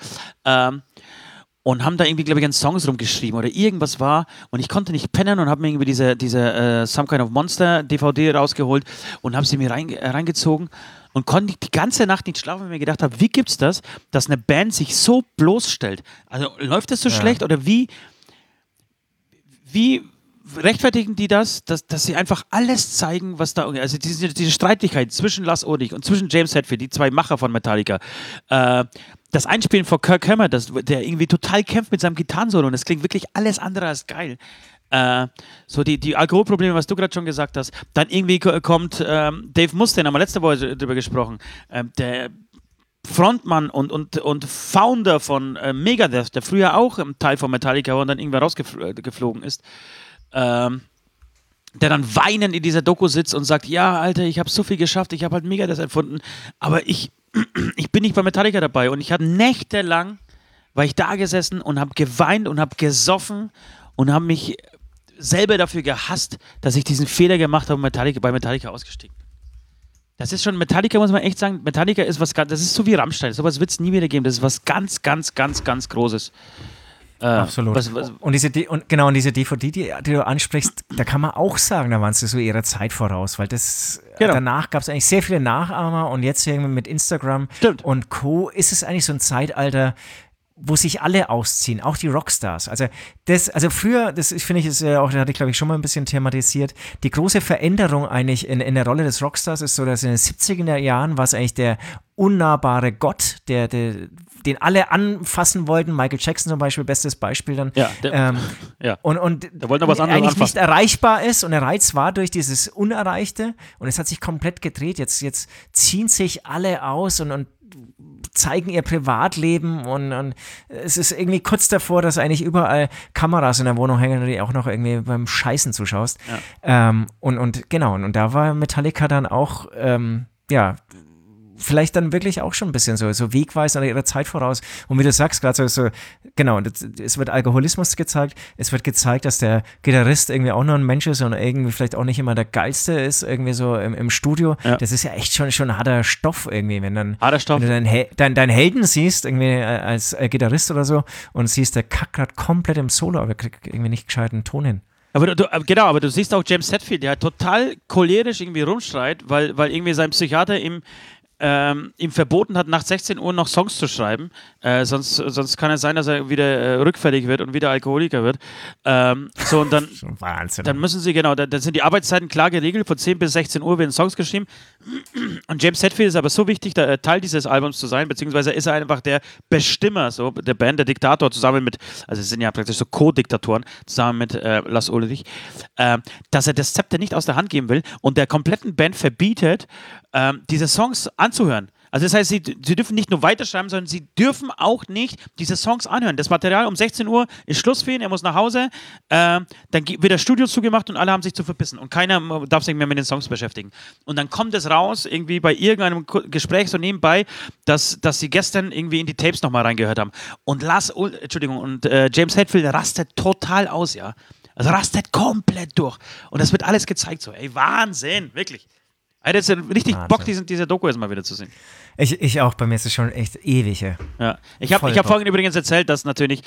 und haben da irgendwie, glaube ich, an Songs rumgeschrieben oder irgendwas war und ich konnte nicht pennen und habe mir irgendwie diese Some Kind of Monster DVD rausgeholt und habe sie mir reingezogen und konnte die ganze Nacht nicht schlafen, weil ich mir gedacht habe, wie gibt's das, dass eine Band sich so bloßstellt? Also läuft das so schlecht oder wie rechtfertigen die das, dass sie einfach alles zeigen, was da, also diese Streitigkeit zwischen Lars Ulrich und zwischen James Hetfield, die zwei Macher von Metallica, das Einspielen von Kirk Hammett, der irgendwie total kämpft mit seinem Gitarrensolo und das klingt wirklich alles andere als geil. So die Alkoholprobleme, was du gerade schon gesagt hast. Dann irgendwie kommt Dave Mustaine, haben wir letzte Woche drüber gesprochen, der Frontmann und Founder von Megadeth, der früher auch Teil von Metallica war und dann irgendwann rausgeflogen ist. der dann weinend in dieser Doku sitzt und sagt, ja, Alter, ich habe so viel geschafft, ich habe halt Megadeth erfunden, aber ich bin nicht bei Metallica dabei. Und ich hatte nächtelang, war ich da gesessen und habe geweint und habe gesoffen und habe mich selber dafür gehasst, dass ich diesen Fehler gemacht habe und bei Metallica ausgestiegen. Das ist schon, Metallica muss man echt sagen, Metallica ist was ganz, das ist so wie Rammstein, sowas wird es nie wieder geben, das ist was ganz, ganz, ganz, ganz Großes. Absolut. Und diese DVD, die du ansprichst, da kann man auch sagen, da waren sie so ihrer Zeit voraus, weil danach gab es eigentlich sehr viele Nachahmer und jetzt irgendwie mit Instagram und Co. ist es eigentlich so ein Zeitalter, wo sich alle ausziehen, auch die Rockstars. Also früher, das finde ich, ist ja auch, da hatte ich glaube ich schon mal ein bisschen thematisiert, die große Veränderung eigentlich in der Rolle des Rockstars ist so, dass in den 70er Jahren war es eigentlich der unnahbare Gott, den alle anfassen wollten, Michael Jackson zum Beispiel, bestes Beispiel dann. Und der wollte noch was anderes eigentlich anfassen. Nicht erreichbar ist und der Reiz war durch dieses Unerreichte und es hat sich komplett gedreht. Jetzt ziehen sich alle aus und zeigen ihr Privatleben und es ist irgendwie kurz davor, dass eigentlich überall Kameras in der Wohnung hängen und du auch noch irgendwie beim Scheißen zuschaust. Und da war Metallica dann auch, vielleicht dann wirklich auch schon ein bisschen so wegweisend oder ihrer Zeit voraus. Und wie du sagst, gerade es wird Alkoholismus gezeigt, es wird gezeigt, dass der Gitarrist irgendwie auch nur ein Mensch ist und irgendwie vielleicht auch nicht immer der Geilste ist, irgendwie so im Studio. Ja. Das ist ja echt schon harter Stoff irgendwie, wenn du deinen Helden siehst, irgendwie als Gitarrist oder so und siehst, der kackt gerade komplett im Solo, aber kriegt irgendwie nicht gescheiten Ton hin. Aber du siehst auch James Hetfield, der total cholerisch irgendwie rumschreit, weil irgendwie sein Psychiater ihm verboten hat, nach 16 Uhr noch Songs zu schreiben. Sonst kann es sein, dass er wieder rückfällig wird und wieder Alkoholiker wird. Und dann, Wahnsinn. Dann müssen sie, dann sind die Arbeitszeiten klar geregelt, von 10 bis 16 Uhr werden Songs geschrieben. Und James Hetfield ist aber so wichtig, Teil dieses Albums zu sein, beziehungsweise ist er einfach der Bestimmer so, der Band, der Diktator, zusammen mit, also es sind ja praktisch so Co-Diktatoren, zusammen mit Lars Ulrich, dass er das Zepter nicht aus der Hand geben will und der kompletten Band verbietet, diese Songs anzuhören. Also das heißt, sie dürfen nicht nur weiterschreiben, sondern sie dürfen auch nicht diese Songs anhören. Das Material um 16 Uhr ist Schluss für ihn, er muss nach Hause, dann wird das Studio zugemacht und alle haben sich zu verpissen und keiner darf sich mehr mit den Songs beschäftigen. Und dann kommt es raus, irgendwie bei irgendeinem Gespräch so nebenbei, dass sie gestern irgendwie in die Tapes nochmal reingehört haben. Und James Hetfield rastet total aus, ja. Also rastet komplett durch. Und das wird alles gezeigt so. Ey, Wahnsinn, wirklich. Ich hätte jetzt richtig Bock, diese Doku jetzt mal wieder zu sehen. Ich auch, bei mir ist es schon echt ewig. Ja. Ich hab vorhin übrigens erzählt, dass natürlich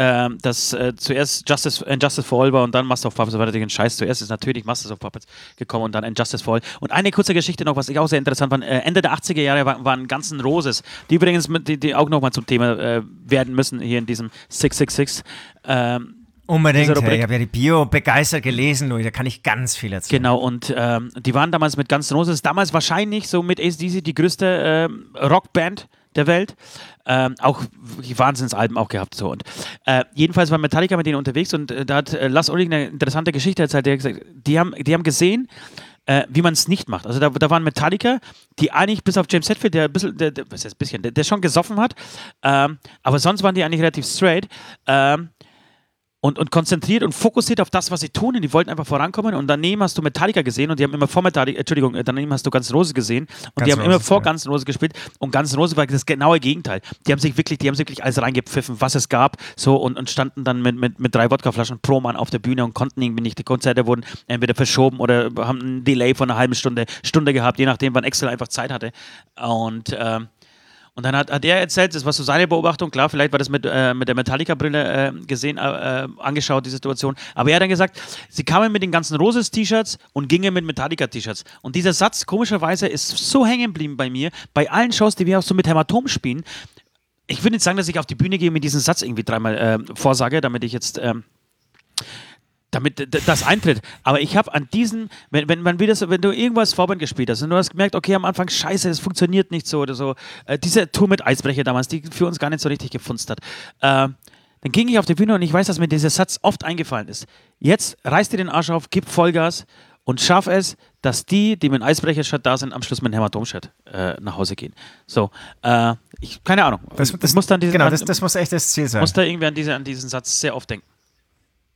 zuerst Justice for All war und dann Master of Puppets, war natürlich ein Scheiß. Zuerst ist natürlich Masters of Puppets gekommen und dann Justice for All. Und eine kurze Geschichte noch, was ich auch sehr interessant fand, Ende der 80er Jahre waren Guns N' Roses, die übrigens die auch nochmal zum Thema werden müssen hier in diesem 666. Unbedingt, ich habe ja die Bio begeistert gelesen, da kann ich ganz viel erzählen. Genau, und die waren damals mit Guns N' Roses, damals wahrscheinlich so mit AC/DC die größte Rockband der Welt. Auch Wahnsinnsalben auch gehabt. So. Und jedenfalls war Metallica mit denen unterwegs und da hat Lars Ulrich eine interessante Geschichte erzählt. Der hat gesagt, die haben gesehen, wie man es nicht macht. Also da waren Metallica, die eigentlich bis auf James Hetfield, der schon gesoffen hat, aber sonst waren die eigentlich relativ straight. Und konzentriert und fokussiert auf das, was sie tun. Und die wollten einfach vorankommen. Und daneben hast du Metallica gesehen und die haben immer vor daneben hast du Guns N' Roses gesehen und die haben immer vor Guns N' Roses gespielt. Und Guns N' Roses war das genaue Gegenteil. Die haben sich wirklich alles reingepfiffen, was es gab, so und standen dann mit 3 Wodkaflaschen pro Mann auf der Bühne und konnten irgendwie nicht. Die Konzerte wurden entweder verschoben oder haben einen Delay von einer halben Stunde gehabt, je nachdem, wann Excel einfach Zeit hatte. Und dann hat er erzählt, das war so seine Beobachtung, klar, vielleicht war das mit der Metallica-Brille angeschaut, die Situation. Aber er hat dann gesagt, sie kamen mit den ganzen Roses-T-Shirts und gingen mit Metallica-T-Shirts. Und dieser Satz, komischerweise, ist so hängen geblieben bei mir, bei allen Shows, die wir auch so mit Hämatom spielen. Ich würde nicht sagen, dass ich auf die Bühne gehe und mir diesen Satz irgendwie 3-mal vorsage, damit ich jetzt... damit das eintritt. Aber ich habe an diesen, wenn du irgendwas Vorband gespielt hast und du hast gemerkt, okay, am Anfang scheiße, es funktioniert nicht so oder so, diese Tour mit Eisbrecher damals, die für uns gar nicht so richtig gefunzt hat, dann ging ich auf die Bühne und ich weiß, dass mir dieser Satz oft eingefallen ist. Jetzt reiß dir den Arsch auf, gib Vollgas und schaff es, dass die mit einem Eisbrecher-Shirt da sind, am Schluss mit einem Hämatom-Shirt nach Hause gehen. So, keine Ahnung. Das muss echt das Ziel sein. Muss da irgendwie an diesen Satz sehr oft denken.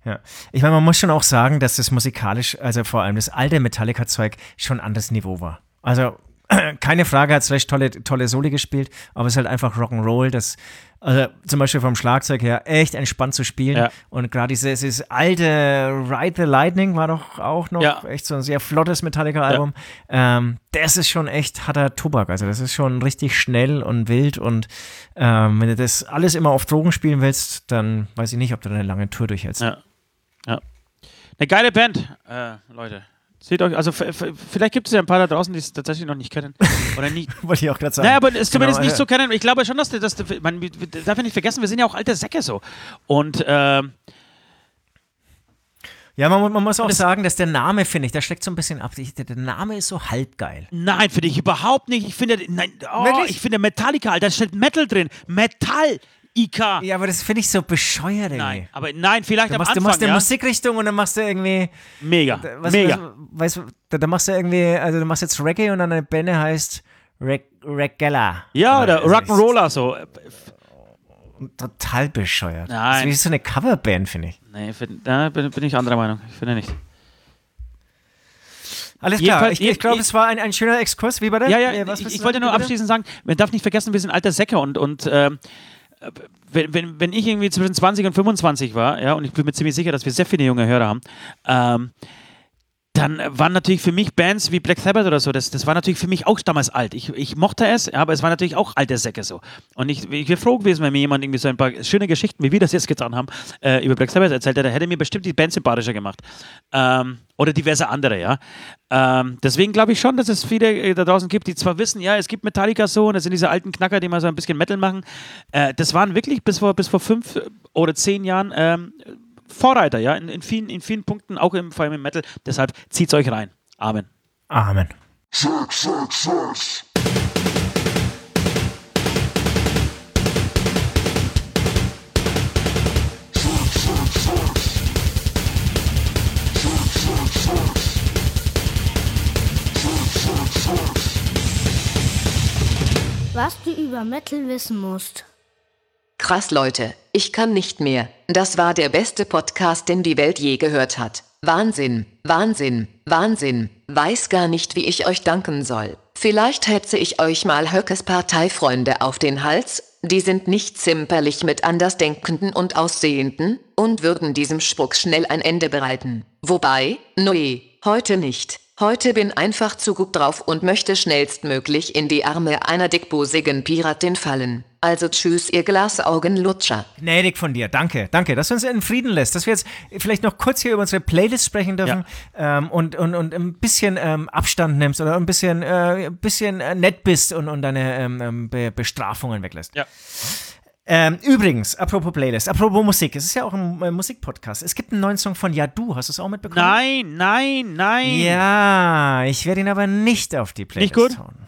Ja. Ich meine, man muss schon auch sagen, dass das musikalisch, also vor allem das alte Metallica-Zeug, schon ein anderes Niveau war. Also keine Frage, hat Slash tolle Soli gespielt, aber es ist halt einfach Rock'n'Roll, das also zum Beispiel vom Schlagzeug her echt entspannt zu spielen. Ja. Und gerade dieses alte Ride the Lightning war doch auch noch echt so ein sehr flottes Metallica-Album. Ja. Das ist schon echt harter Tobak. Also das ist schon richtig schnell und wild und wenn du das alles immer auf Drogen spielen willst, dann weiß ich nicht, ob du eine lange Tour durchhältst. Ja. Eine geile Band, Leute. Seht euch, also vielleicht gibt es ja ein paar da draußen, die es tatsächlich noch nicht kennen. Oder nie. Wollte ich auch gerade sagen. Naja, aber es zumindest nicht so kennen. Ich glaube schon, dass man darf ja nicht vergessen, wir sind ja auch alte Säcke so. Und ja, man muss auch sagen, dass der Name, finde ich, der schlägt so ein bisschen ab. Der Name ist so halbgeil. Nein, finde ich überhaupt nicht. Ich finde Metallica, Alter, da steht Metal drin. Metall. IK. Ja, aber das finde ich so bescheuert irgendwie. Nein, vielleicht am Anfang, du machst eine Musikrichtung und dann machst du irgendwie... Mega. Da machst du irgendwie... Also du machst jetzt Reggae und dann eine Band heißt Reggae. Ja, oder Rock'n'Roller so. Total bescheuert. Nein. Das ist wie so eine Coverband, finde ich. Nee, da bin ich anderer Meinung. Ich finde nicht. Alles klar, ich glaube, es war ein schöner Exkurs. Wie bei der? Ja, ich wollte nur abschließend sagen, man darf nicht vergessen, wir sind alte Säcke und wenn ich irgendwie zwischen 20 und 25 war, ja, und ich bin mir ziemlich sicher, dass wir sehr viele junge Hörer haben, dann waren natürlich für mich Bands wie Black Sabbath oder so, das war natürlich für mich auch damals alt. Ich mochte es, aber es war natürlich auch alte Säcke so. Und ich wäre froh gewesen, wenn mir jemand irgendwie so ein paar schöne Geschichten, wie wir das jetzt getan haben, über Black Sabbath erzählt hätte, hätte mir bestimmt die Band sympathischer gemacht. Oder diverse andere, ja. Deswegen glaube ich schon, dass es viele da draußen gibt, die zwar wissen, ja, es gibt Metallica so und das sind diese alten Knacker, die mal so ein bisschen Metal machen. Das waren wirklich bis vor 5 oder 10 Jahren Vorreiter, ja, in vielen Punkten, auch vor allem im Metal. Deshalb zieht's euch rein. Amen. Amen. Was du über Metal wissen musst. Krass, Leute, ich kann nicht mehr. Das war der beste Podcast, den die Welt je gehört hat. Wahnsinn, Wahnsinn, Wahnsinn. Weiß gar nicht, wie ich euch danken soll. Vielleicht hetze ich euch mal Höckes Parteifreunde auf den Hals. Die sind nicht zimperlich mit Andersdenkenden und Aussehenden und würden diesem Spuck schnell ein Ende bereiten. Wobei, nee, heute nicht. Heute bin einfach zu gut drauf und möchte schnellstmöglich in die Arme einer dickbusigen Piratin fallen. Also tschüss, ihr Glasaugenlutscher. Gnädig von dir, danke, dass du uns in Frieden lässt, dass wir jetzt vielleicht noch kurz hier über unsere Playlist sprechen dürfen und ein bisschen Abstand nimmst oder ein bisschen nett bist und deine Bestrafungen weglässt. Ja. Übrigens, apropos Playlist, apropos Musik, es ist ja auch ein Musikpodcast. Es gibt einen neuen Song von Yadu, hast du es auch mitbekommen? Nein. Ja, ich werde ihn aber nicht auf die Playlist nicht gut? hauen.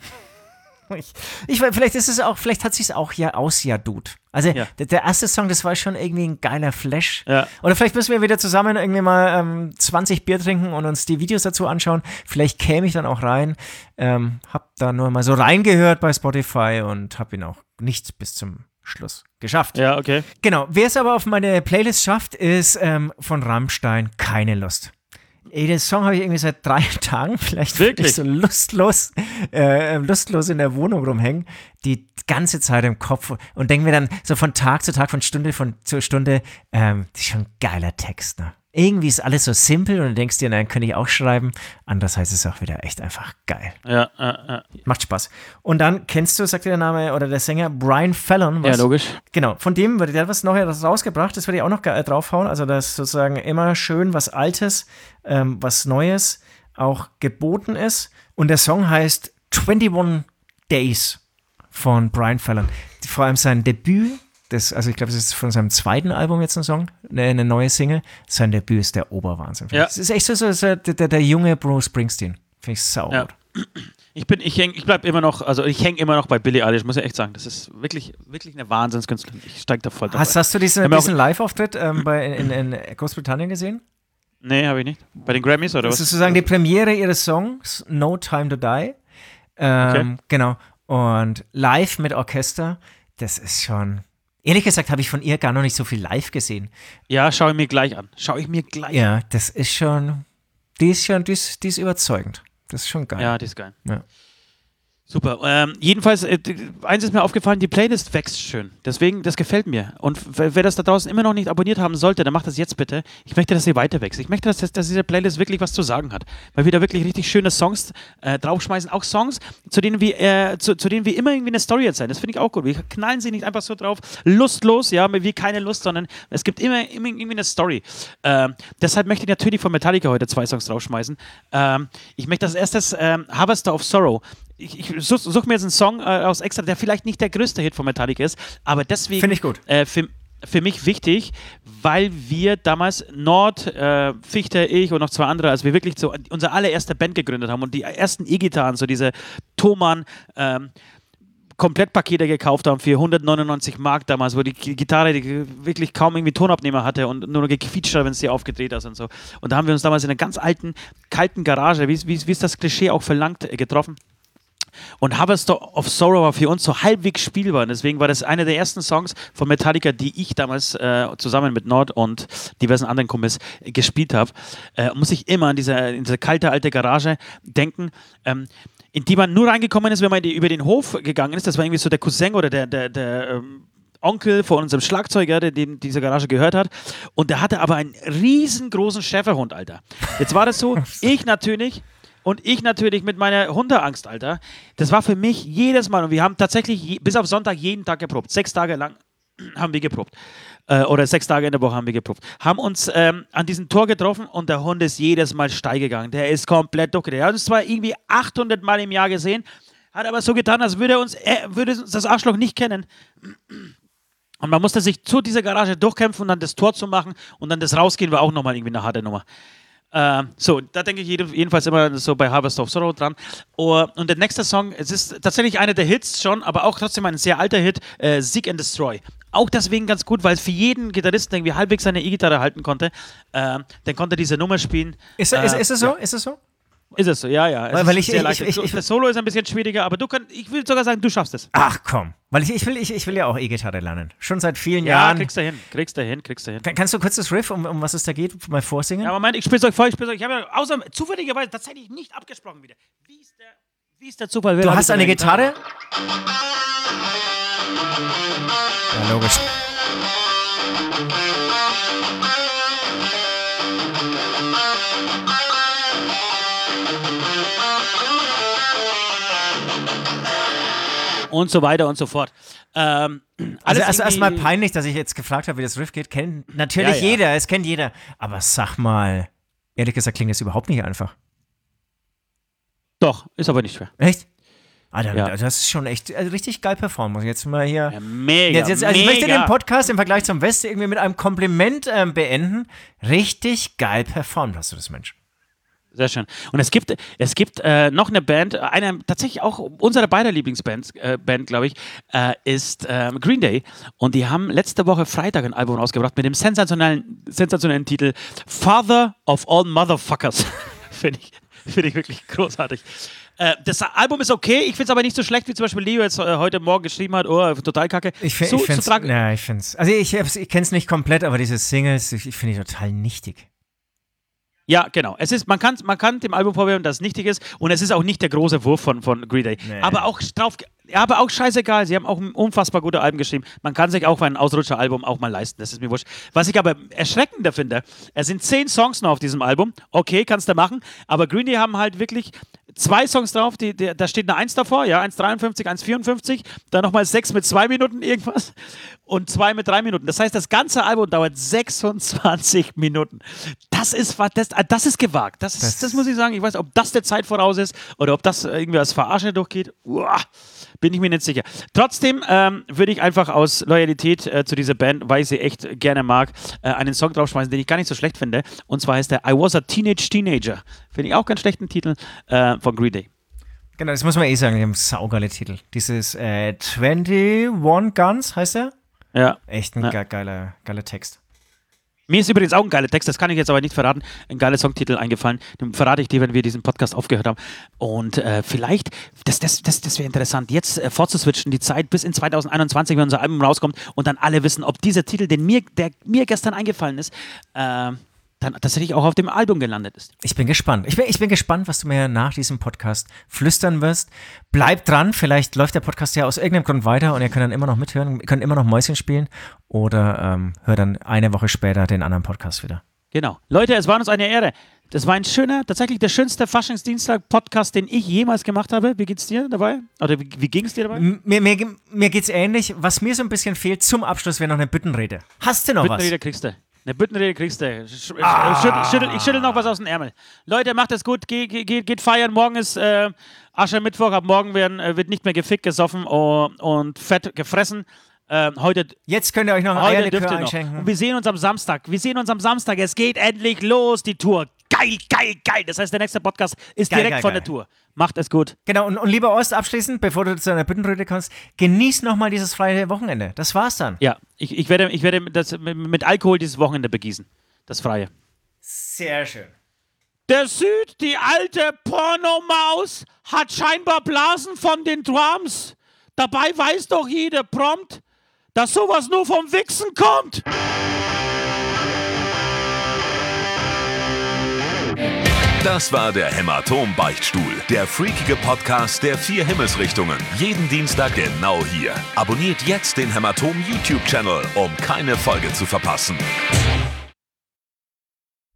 Vielleicht hat sich's auch ja ausjadut. Also der erste Song, das war schon irgendwie ein geiler Flash. Ja. Oder vielleicht müssen wir wieder zusammen irgendwie mal 20 Bier trinken und uns die Videos dazu anschauen. Vielleicht käme ich dann auch rein. Hab da nur mal so reingehört bei Spotify und hab ihn auch nicht bis zum Schluss geschafft. Ja, okay. Genau. Wer es aber auf meine Playlist schafft, ist von Rammstein Keine Lust. Den Song habe ich irgendwie seit 3 Tagen, vielleicht wirklich so lustlos in der Wohnung rumhängen, die ganze Zeit im Kopf und denke mir dann so von Tag zu Tag, von Stunde zur Stunde, das ist schon ein geiler Text, ne? Irgendwie ist alles so simpel und du denkst dir, nein, könnte ich auch schreiben. Andererseits ist es auch wieder echt einfach geil. Ja. Macht Spaß. Und dann kennst du, sagt dir der Name oder der Sänger, Brian Fallon. Ja, logisch. Genau, von dem der hat was Neues rausgebracht, das würde ich auch noch draufhauen. Also das sozusagen immer schön was Altes, was Neues auch geboten ist. Und der Song heißt 21 Days von Brian Fallon. Vor allem sein Debüt. Also ich glaube, das ist von seinem 2. Album jetzt ein Song, eine neue Single. Sein Debüt ist der Oberwahnsinn. Ja. Das ist echt so der junge Bruce Springsteen. Finde ich saugut. Ja. Ich hänge immer noch bei Billie Eilish, muss ich echt sagen. Das ist wirklich eine Wahnsinnskünstlerin. Ich steige da voll dabei. Hast du diesen Live-Auftritt in Großbritannien gesehen? Nee, habe ich nicht. Bei den Grammys oder was? Das ist sozusagen die Premiere ihres Songs, No Time to Die. Okay. Genau. Und live mit Orchester, das ist schon Ehrlich gesagt habe ich von ihr gar noch nicht so viel live gesehen. Ja, schaue ich mir gleich an. Ja, das ist schon, die ist überzeugend. Das ist schon geil. Ja, die ist geil. Ja. Super. Jedenfalls, eins ist mir aufgefallen, die Playlist wächst schön. Deswegen, das gefällt mir. Und wer das da draußen immer noch nicht abonniert haben sollte, dann macht das jetzt bitte. Ich möchte, dass sie weiter wächst. Ich möchte, dass diese Playlist wirklich was zu sagen hat. Weil wir da wirklich richtig schöne Songs draufschmeißen. Auch Songs, zu denen wir immer irgendwie eine Story erzählen. Das finde ich auch gut. Wir knallen sie nicht einfach so drauf, lustlos, ja, wie keine Lust, sondern es gibt immer irgendwie eine Story. Deshalb möchte ich natürlich von Metallica heute 2 Songs draufschmeißen. Ich möchte als erstes Harvester of Sorrow. Ich suche mir jetzt einen Song aus extra, der vielleicht nicht der größte Hit von Metallica ist, aber deswegen finde ich gut. Für mich wichtig, weil wir damals Nord, Fichte, ich und noch 2 andere, als wir wirklich so unsere allererste Band gegründet haben und die ersten E-Gitarren, so diese Thomann Komplettpakete gekauft haben für 199 Mark damals, wo die Gitarre die wirklich kaum irgendwie Tonabnehmer hatte und nur noch gequietscht hat, wenn es sie aufgedreht hast und so. Und da haben wir uns damals in einer ganz alten, kalten Garage, wie es das Klischee auch verlangt, getroffen. Und Harvester of Sorrow war für uns so halbwegs spielbar. Und deswegen war das einer der ersten Songs von Metallica, die ich damals zusammen mit Nord und diversen anderen Kumpels gespielt habe. Muss ich immer an diese kalte alte Garage denken, in die man nur reingekommen ist, wenn man über den Hof gegangen ist. Das war irgendwie so der Cousin oder der Onkel von unserem Schlagzeuger, der dem diese Garage gehört hat. Und der hatte aber einen riesengroßen Schäferhund, Alter. Jetzt war das so, ich natürlich mit meiner Hundeangst, Alter. Das war für mich jedes Mal, und wir haben tatsächlich bis auf Sonntag jeden Tag geprobt. 6 Tage lang haben wir geprobt. Oder 6 Tage in der Woche haben wir geprobt. Haben uns an diesem Tor getroffen und der Hund ist jedes Mal steil gegangen. Der ist komplett durchgedreht. Er hat uns zwar irgendwie 800 Mal im Jahr gesehen, hat aber so getan, als würde uns das Arschloch nicht kennen. Und man musste sich zu dieser Garage durchkämpfen und dann das Tor zu machen und dann das Rausgehen war auch nochmal irgendwie eine harte Nummer. So, da denke ich jedenfalls immer so bei Harvest of Sorrow dran. Und der nächste Song, es ist tatsächlich einer der Hits schon, aber auch trotzdem ein sehr alter Hit, Seek and Destroy. Auch deswegen ganz gut, weil es für jeden Gitarristen irgendwie halbwegs seine E-Gitarre halten konnte. Dann konnte er diese Nummer spielen. Ist es so? Ja. Ist es so? Ist es so, ja. Weil ich Das Solo ist ein bisschen schwieriger, aber ich will sogar sagen, du schaffst es. Ach komm, weil ich will ja auch E-Gitarre lernen. Schon seit vielen Ja, Jahren. kriegst du hin. Kannst du kurz das Riff, um was es da geht, mal vorsingen? Ja, Moment, ich spiel's euch vor. Ich habe ja außer zufälligerweise tatsächlich nicht abgesprochen wieder. Wie ist der Zufall? Du hast eine Gitarre? Ja, logisch. Und so weiter und so fort. Also erstmal peinlich, dass ich jetzt gefragt habe, wie das Riff geht. Kennt natürlich jeder, es kennt jeder. Aber sag mal, ehrlich gesagt klingt das überhaupt nicht einfach. Doch, ist aber nicht schwer. Echt? Alter, das ist schon echt richtig geil performt. Muss ich jetzt mal hier. Ja, mega. Ich möchte den Podcast im Vergleich zum West irgendwie mit einem Kompliment beenden. Richtig geil performt hast du das, Mensch. Sehr schön. Und es gibt noch eine Band, eine tatsächlich auch unsere beider Lieblingsband, glaube ich, ist Green Day. Und die haben letzte Woche Freitag ein Album rausgebracht mit dem sensationellen Titel Father of All Motherfuckers. Finde ich wirklich großartig. Das Album ist okay, ich finde es aber nicht so schlecht, wie zum Beispiel Leo jetzt heute Morgen geschrieben hat, total kacke. Ich finde es, also ich kenne es nicht komplett, aber diese Singles, ich finde die total nichtig. Ja, genau. Man kann dem Album vorwerfen, dass es nichtig ist und es ist auch nicht der große Wurf von Green Day. Nee. Aber auch scheißegal. Sie haben auch unfassbar gute Alben geschrieben. Man kann sich auch ein Ausrutscher-Album auch mal leisten. Das ist mir wurscht. Was ich aber erschreckender finde, es sind 10 Songs noch auf diesem Album. Okay, kannst du machen. Aber Green Day haben halt wirklich 2 Songs drauf. Da steht eine 1 davor, ja, 1,53, 1,54. Dann nochmal 6 mit 2 Minuten irgendwas. Und 2 mit 3 Minuten. Das heißt, das ganze Album dauert 26 Minuten. Das ist gewagt. Das muss ich sagen. Ich weiß, ob das der Zeit voraus ist oder ob das irgendwie als Verarsche durchgeht. Uah, bin ich mir nicht sicher. Trotzdem würde ich einfach aus Loyalität zu dieser Band, weil ich sie echt gerne mag, einen Song draufschmeißen, den ich gar nicht so schlecht finde. Und zwar heißt der I Was a Teenager. Finde ich auch ganz schlechten Titel von Green Day. Genau, das muss man sagen, die haben saugeile Titel. Dieses 21 Guns heißt der? Ja. Echt ein geiler Text. Mir ist übrigens auch ein geiler Text, das kann ich jetzt aber nicht verraten, ein geiler Songtitel eingefallen. Den verrate ich dir, wenn wir diesen Podcast aufgehört haben. Und vielleicht, das wäre interessant, jetzt vorzuswitchen, die Zeit bis in 2021, wenn unser Album rauskommt und dann alle wissen, ob dieser Titel, der mir gestern eingefallen ist, dann tatsächlich auch auf dem Album gelandet ist. Ich bin gespannt. Ich bin gespannt, was du mir nach diesem Podcast flüstern wirst. Bleibt dran, vielleicht läuft der Podcast ja aus irgendeinem Grund weiter und ihr könnt dann immer noch mithören, ihr könnt immer noch Mäuschen spielen oder hört dann eine Woche später den anderen Podcast wieder. Genau. Leute, es war uns eine Ehre. Das war ein schöner, tatsächlich der schönste Faschingsdienstag-Podcast, den ich jemals gemacht habe. Wie geht's dir dabei? Oder wie ging's dir dabei? Mir geht's ähnlich. Was mir so ein bisschen fehlt zum Abschluss wäre noch eine Büttenrede. Hast du noch Büttenrede kriegst du. Eine Büttenrede kriegst du. Ich schüttel noch was aus dem Ärmel. Leute, macht es gut. Geht feiern. Morgen ist Aschermittwoch. Ab morgen wird nicht mehr gefickt, gesoffen und fett gefressen. Heute. Jetzt könnt ihr euch noch ein Eierlikör einschenken. Und wir sehen uns am Samstag. Es geht endlich los, die Tour. Geil. Das heißt, der nächste Podcast ist direkt von der Tour. Macht es gut. Genau, und lieber Ost, abschließend, bevor du zu einer Büttenrede kommst, genieß nochmal dieses freie Wochenende. Das war's dann. Ja, ich werde das mit Alkohol dieses Wochenende begießen. Das Freie. Sehr schön. Der Süd, die alte Pornomaus, hat scheinbar Blasen von den Drums. Dabei weiß doch jeder prompt, dass sowas nur vom Wichsen kommt. Das war der Hämatom-Beichtstuhl, der freakige Podcast der 4 Himmelsrichtungen. Jeden Dienstag genau hier. Abonniert jetzt den Hämatom-YouTube-Channel, um keine Folge zu verpassen.